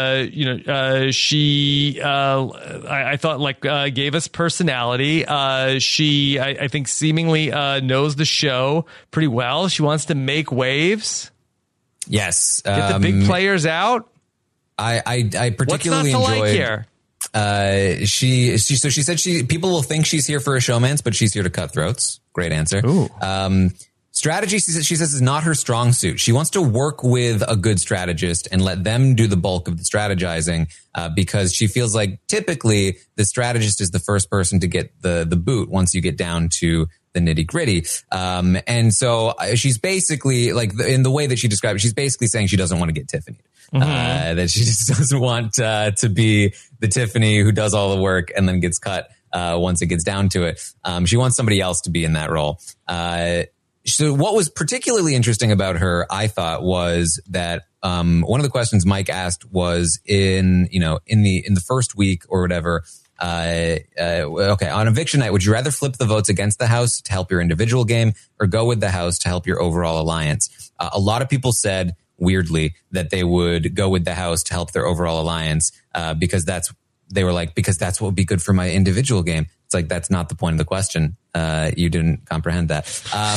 Speaker 1: she, I thought like gave us personality. She, I think, seemingly knows the show pretty well. She wants to make waves.
Speaker 2: Yes,
Speaker 1: get the big players out.
Speaker 2: I particularly enjoyed.
Speaker 1: Like here?
Speaker 2: She said people will think she's here for a showmance, but she's here to cut throats. Great answer.
Speaker 1: Ooh.
Speaker 2: Strategy, she says, is not her strong suit. She wants to work with a good strategist and let them do the bulk of the strategizing, because she feels like typically the strategist is the first person to get the boot once you get down to the nitty gritty. And so she's basically like in the way that she described it, she's basically saying she doesn't want to get Tiffany. Mm-hmm. That she just doesn't want to be the Tiffany who does all the work and then gets cut once it gets down to it. She wants somebody else to be in that role. So what was particularly interesting about her, I thought, was that one of the questions Mike asked was in the first week or whatever. Okay, on eviction night, would you rather flip the votes against the house to help your individual game or go with the house to help your overall alliance? A lot of people said, weirdly, that they would go with the house to help their overall alliance because that's what would be good for my individual game. It's like, that's not the point of the question. You didn't comprehend that.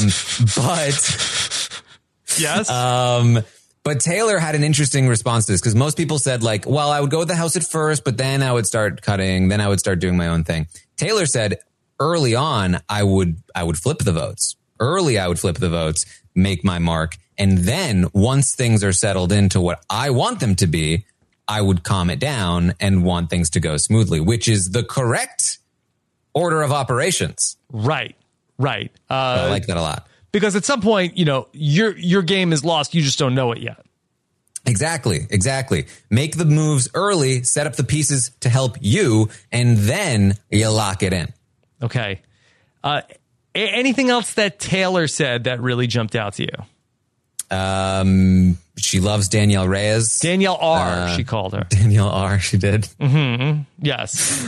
Speaker 2: But
Speaker 1: yes.
Speaker 2: But Taylor had an interesting response to this, because most people said like, well, I would go with the house at first, but then I would start cutting. Then I would start doing my own thing. Taylor said early on, I would flip the votes. Early, I would flip the votes, make my mark. And then once things are settled into what I want them to be, I would calm it down and want things to go smoothly, which is the correct order of operations.
Speaker 1: Right.
Speaker 2: I like that a lot.
Speaker 1: Because at some point, your game is lost. You just don't know it yet.
Speaker 2: Exactly. Make the moves early, set up the pieces to help you, and then you lock it in.
Speaker 1: Okay. Anything else that Taylor said that really jumped out to you?
Speaker 2: She loves Danielle Reyes.
Speaker 1: Danielle R, she called her.
Speaker 2: Danielle R, she did.
Speaker 1: Mm-hmm. Yes.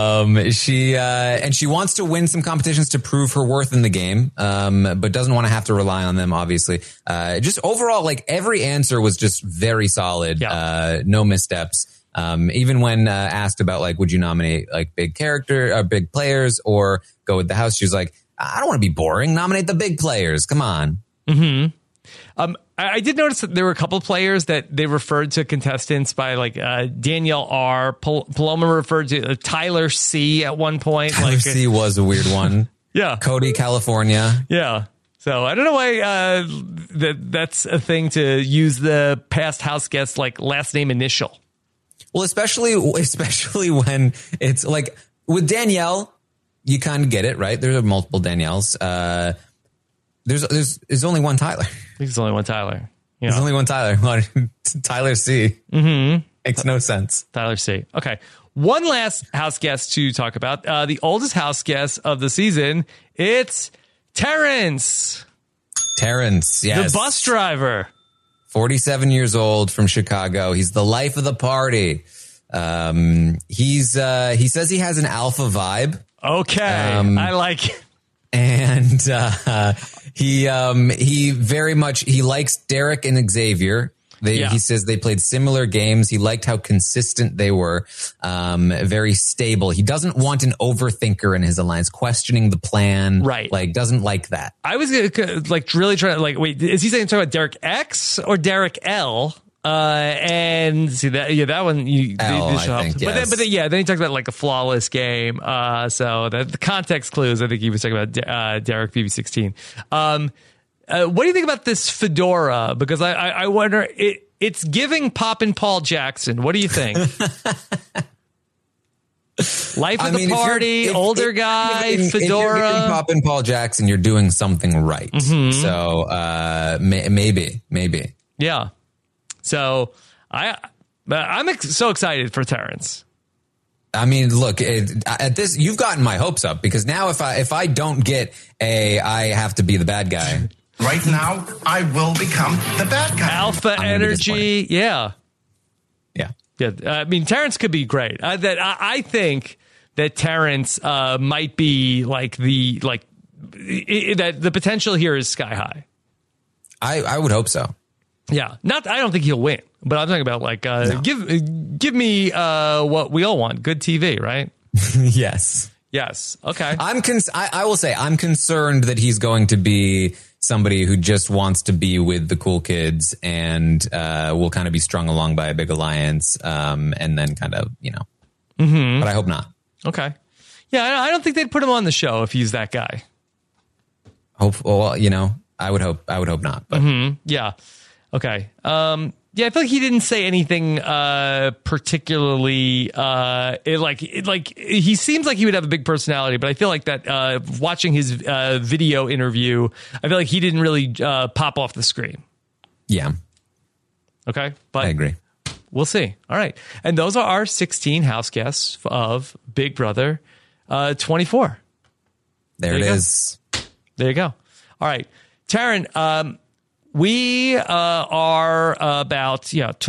Speaker 2: She wants to win some competitions to prove her worth in the game, but doesn't want to have to rely on them, obviously. Just overall, like every answer was just very solid. Yeah. No missteps. Even when asked about like, would you nominate like big players or go with the house? She was like, I don't want to be boring. Nominate the big players. Come on.
Speaker 1: Mm-hmm. I did notice that there were a couple of players that they referred to contestants by like Danielle R. Paloma referred to Tyler C. at one point.
Speaker 2: Tyler C. was a weird one.
Speaker 1: Yeah.
Speaker 2: Cody, California.
Speaker 1: Yeah. So I don't know why that's a thing to use the past house guest like last name initial.
Speaker 2: Well, especially when it's like with Danielle, you kind of get it, right? There are multiple Danielles. There's only one Tyler.
Speaker 1: I think there's only one Tyler.
Speaker 2: Yeah. There's only one Tyler. Tyler C.
Speaker 1: Mm-hmm.
Speaker 2: Makes no sense.
Speaker 1: Tyler C. Okay. One last house guest to talk about. The oldest house guest of the season. It's Terrence.
Speaker 2: Terrence, yes.
Speaker 1: The bus driver.
Speaker 2: 47 years old from Chicago. He's the life of the party. He says he has an alpha vibe.
Speaker 1: Okay. I like it.
Speaker 2: And he very much he likes Derek and Xavier. He says they played similar games. He liked how consistent they were, very stable. He doesn't want an overthinker in his alliance, questioning the plan.
Speaker 1: Right.
Speaker 2: Like, doesn't like that.
Speaker 1: I was like really trying to like, wait, is he saying talking about Derek X or Derek L? And see that one,
Speaker 2: I think, yes.
Speaker 1: but then he talked about like a flawless game. So the context clues, I think he was talking about Derek BB16. What do you think about this fedora? Because I wonder, it's giving Poppin' Paul Jackson. What do you think? Life of the party, older guy, fedora. If you're giving
Speaker 2: Poppin' Paul Jackson, you're doing something right. Mm-hmm. So maybe.
Speaker 1: Yeah. So I'm so excited for Terrence.
Speaker 2: I mean, look, at this, you've gotten my hopes up because now if I don't get I have to be the bad guy.
Speaker 3: Right now, I will become the bad guy.
Speaker 1: Alpha energy. Yeah.
Speaker 2: Yeah.
Speaker 1: Yeah. I mean, Terrence could be great. I think that Terrence might be like that the potential here is sky high.
Speaker 2: I would hope so.
Speaker 1: Yeah. I don't think he'll win, but I'm talking about like, no. Give me what we all want. Good TV, right?
Speaker 2: Yes.
Speaker 1: Okay.
Speaker 2: I will say I'm concerned that he's going to be somebody who just wants to be with the cool kids and will kind of be strung along by a big alliance and then kind of,
Speaker 1: Mm-hmm.
Speaker 2: But I hope not.
Speaker 1: Okay. Yeah, I don't think they'd put him on the show if he's that guy.
Speaker 2: Well, I would hope not. But.
Speaker 1: Mm-hmm. Yeah. Okay. Yeah, I feel like he didn't say anything particularly. He seems like he would have a big personality, but I feel like that watching his video interview, I feel like he didn't really pop off the screen.
Speaker 2: Yeah.
Speaker 1: Okay, but
Speaker 2: I agree.
Speaker 1: We'll see. All right, and those are our 16 house guests of Big Brother 24.
Speaker 2: There it is.
Speaker 1: There you go. All right, Taryn. We are about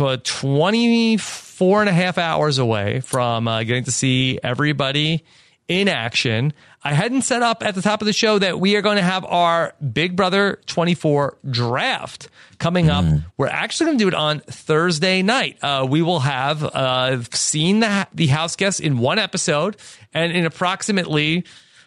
Speaker 1: 24 and a half hours away from getting to see everybody in action. I hadn't set up at the top of the show that we are going to have our Big Brother 24 draft coming up. We're actually going to do it on Thursday night. We will have seen the house guests in one episode and in approximately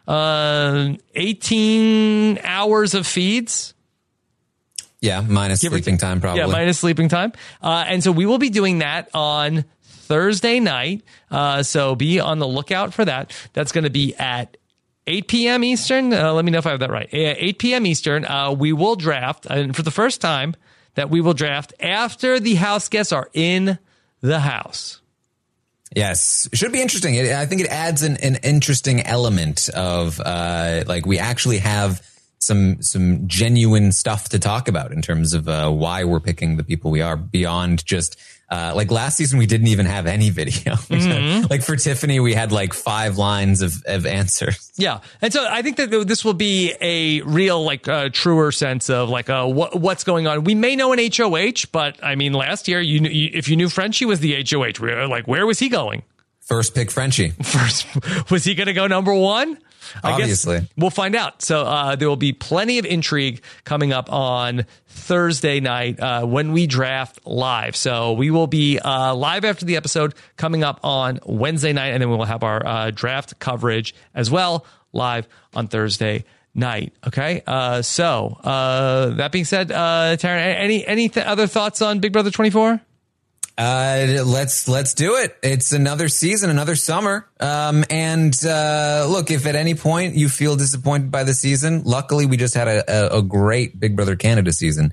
Speaker 1: 18 hours of feeds.
Speaker 2: Yeah, minus sleeping time, probably.
Speaker 1: Yeah, minus sleeping time. And so we will be doing that on Thursday night. So be on the lookout for that. That's going to be at 8 p.m. Eastern. Let me know if I have that right. 8 p.m. Eastern, we will draft. And for the first time that we will draft after the house guests are in the house.
Speaker 2: Yes, it should be interesting. I think it adds an interesting element of we actually have some genuine stuff to talk about in terms of why we're picking the people we are beyond just like last season we didn't even have any video. Like for Tiffany we had like 5 lines of answers.
Speaker 1: Yeah, and so I think that this will be a real truer sense of what's going on. We may know an HOH, but I mean last year if you knew Frenchie was the HOH, where was he going?
Speaker 2: First pick Frenchie.
Speaker 1: Was he going to go number 1?
Speaker 2: Obviously.
Speaker 1: I guess we'll find out. So there will be plenty of intrigue coming up on Thursday night when we draft live. So we will be live after the episode coming up on Wednesday night, and then we will have our draft coverage as well live on Thursday night. Okay. So that being said, Taryn, any other thoughts on Big Brother 24?
Speaker 2: Let's do it. It's another season, another summer. Look, if at any point you feel disappointed by the season, luckily we just had a great Big Brother Canada season.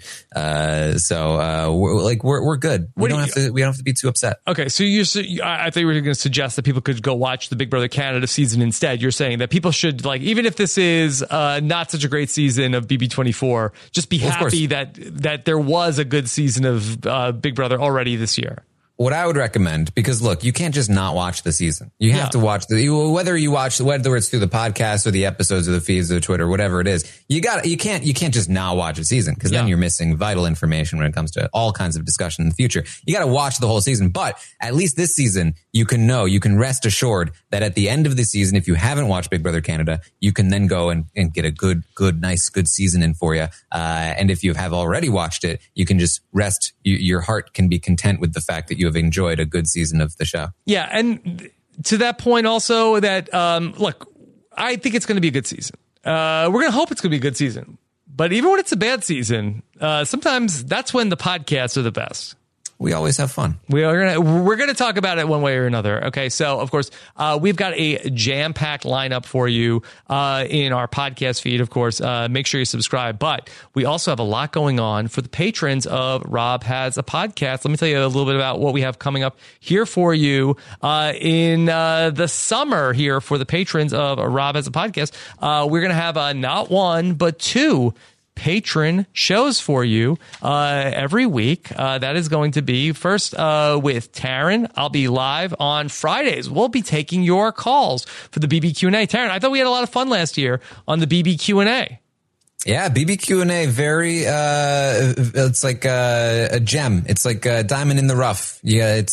Speaker 2: We're good. We don't have to be too upset.
Speaker 1: Okay. So I thought you were going to suggest that people could go watch the Big Brother Canada season instead. You're saying that people should, like, even if this is not such a great season of BB24, just be happy that there was a good season of Big Brother already this year.
Speaker 2: What I would recommend, because look, you can't just not watch the season. You have to watch whether it's through the podcast or the episodes or the feeds or Twitter, whatever it is. You can't just not watch a season, because then you're missing vital information when it comes to all kinds of discussion in the future. You got to watch the whole season, but at least this season, you can rest assured that at the end of the season, if you haven't watched Big Brother Canada, you can then go and get a good season in for you. And if you have already watched it, you can just rest. Your heart can be content with the fact that you have enjoyed a good season of the show.
Speaker 1: Yeah. And to that point also that, look, I think it's going to be a good season. We're going to hope it's going to be a good season, but even when it's a bad season, sometimes that's when the podcasts are the best.
Speaker 2: We always have fun.
Speaker 1: We're gonna talk about it one way or another. Okay, so of course we've got a jam-packed lineup for you in our podcast feed. Of course, make sure you subscribe. But we also have a lot going on for the patrons of Rob Has a Podcast. Let me tell you a little bit about what we have coming up here for you in the summer here for the patrons of Rob Has a Podcast. We're gonna have not one but two patron shows for you every week. That is going to be first with Taryn. I'll be live on Fridays. We'll be taking your calls for the BBQ&A. Taryn, I thought we had a lot of fun last year on the BBQ&A.
Speaker 2: Yeah, BBQ&A, very, it's like a gem. It's like a diamond in the rough. Yeah, it's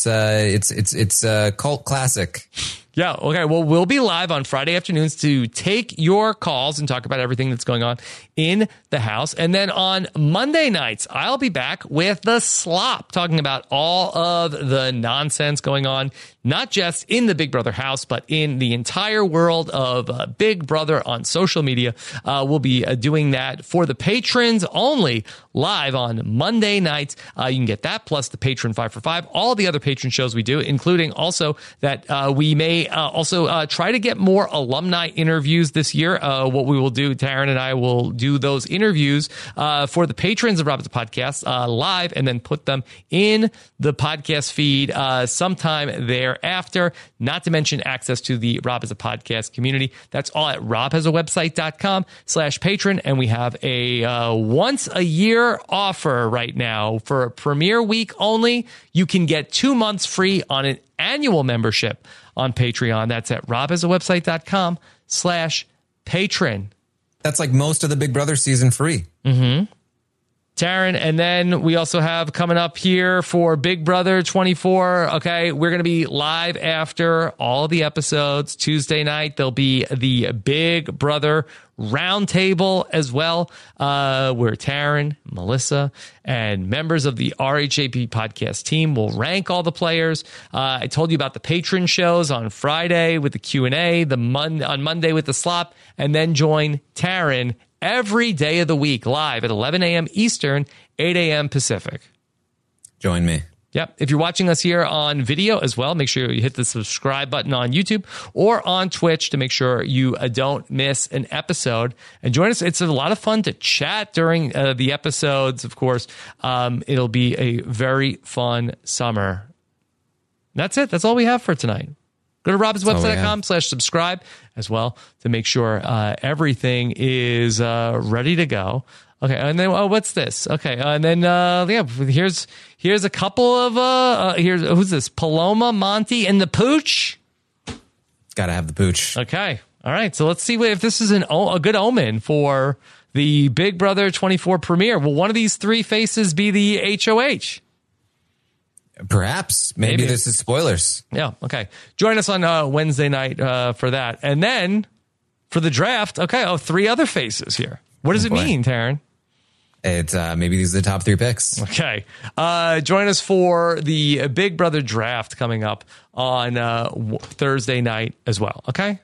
Speaker 2: a cult classic.
Speaker 1: Yeah. Okay. Well, we'll be live on Friday afternoons to take your calls and talk about everything that's going on in the house. And then on Monday nights, I'll be back with the slop, talking about all of the nonsense going on, not just in the Big Brother house, but in the entire world of Big Brother on social media. We'll be doing that for the patrons only live on Monday nights. You can get that plus the patron 5 for 5, all the other patron shows we do, including also that we may also try to get more alumni interviews this year. What we will do, Taryn and I will do those interviews for the patrons of Rob Has a Podcast live, and then put them in the podcast feed sometime thereafter. Not to mention access to the Rob Has a Podcast community. That's all at robhasawebsite.com/patron. And we have a once a year offer right now for a premiere week only. You can get 2 months free on an annual membership on Patreon. That's at robhasawebsite.com/patron.
Speaker 2: That's like most of the Big Brother season free.
Speaker 1: Mm-hmm. Taryn, and then we also have coming up here for Big Brother 24. Okay, we're going to be live after all the episodes. Tuesday night, there'll be the Big Brother Roundtable as well, where Taryn, Melissa, and members of the RHAP podcast team will rank all the players. I told you about the patron shows on Friday with the Q&A, on Monday with the slop, and then join Taryn every day of the week live at 11 a.m. Eastern, 8 a.m. Pacific.
Speaker 2: Join me.
Speaker 1: Yep. If you're watching us here on video as well, make sure you hit the subscribe button on YouTube or on Twitch to make sure you don't miss an episode. And join us. It's a lot of fun to chat during the episodes, of course. It'll be a very fun summer. That's it. That's all we have for tonight. Go to robhasawebsite.com/subscribe as well to make sure everything is ready to go. Okay, and then what's this? Okay, and then here's a couple of here's who's this? Paloma, Monty, and the Pooch.
Speaker 2: Gotta have the Pooch.
Speaker 1: Okay, all right. So let's see if this is a good omen for the Big Brother 24 premiere. Will one of these three faces be the HOH?
Speaker 2: Perhaps. Maybe this is spoilers.
Speaker 1: Yeah. Okay. Join us on Wednesday night for that. And then For the draft? Okay. Oh, 3 other faces here. What does it mean, Taryn?
Speaker 2: It's maybe these are the top 3 picks.
Speaker 1: Okay. Join us for the Big Brother draft coming up on Thursday night as well. Okay.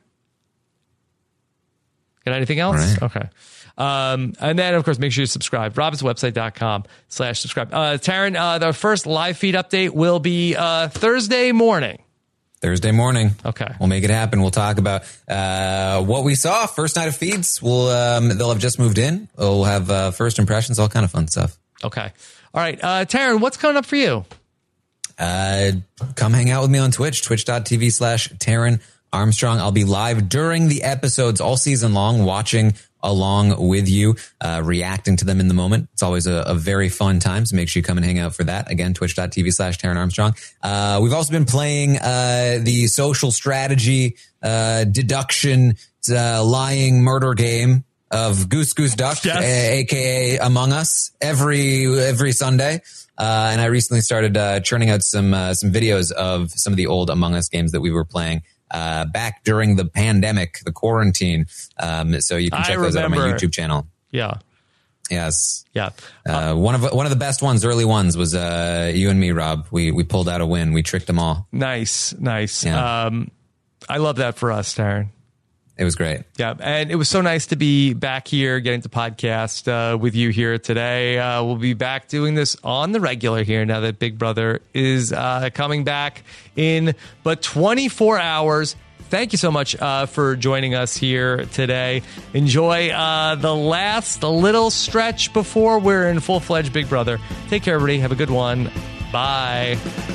Speaker 1: Got anything else?
Speaker 2: Right.
Speaker 1: Okay. And then, of course, make sure you subscribe. robinswebsite.com/subscribe. Taryn, the first live feed update will be Thursday morning.
Speaker 2: Thursday morning.
Speaker 1: Okay.
Speaker 2: We'll make it happen. We'll talk about what we saw. First night of feeds. They'll have just moved in. We'll have first impressions, all kind of fun stuff.
Speaker 1: Okay. All right. Taryn, what's coming up for you?
Speaker 2: Come hang out with me on Twitch, twitch.tv/Taryn Armstrong. I'll be live during the episodes all season long, watching along with you, reacting to them in the moment. It's always a very fun time, so make sure you come and hang out for that. Again, twitch.tv/Taryn Armstrong. We've also been playing the social strategy, deduction, lying murder game of Goose Duck,
Speaker 1: yes.
Speaker 2: aka Among Us, every Sunday. And I recently started churning out some videos of some of the old Among Us games that we were playing back during the pandemic, the quarantine. So you can check those out on my YouTube channel.
Speaker 1: Yeah.
Speaker 2: Yes.
Speaker 1: Yeah.
Speaker 2: One of the best ones, early ones, was you and me, Rob. We pulled out a win. We tricked them all.
Speaker 1: Nice.
Speaker 2: Yeah.
Speaker 1: I love that for us, Taryn.
Speaker 2: It was great.
Speaker 1: Yeah, and it was so nice to be back here, getting to podcast with you here today. We'll be back doing this on the regular here now that Big Brother is coming back in but 24 hours. Thank you so much for joining us here today. Enjoy the little stretch before we're in full-fledged Big Brother. Take care, everybody. Have a good one. Bye.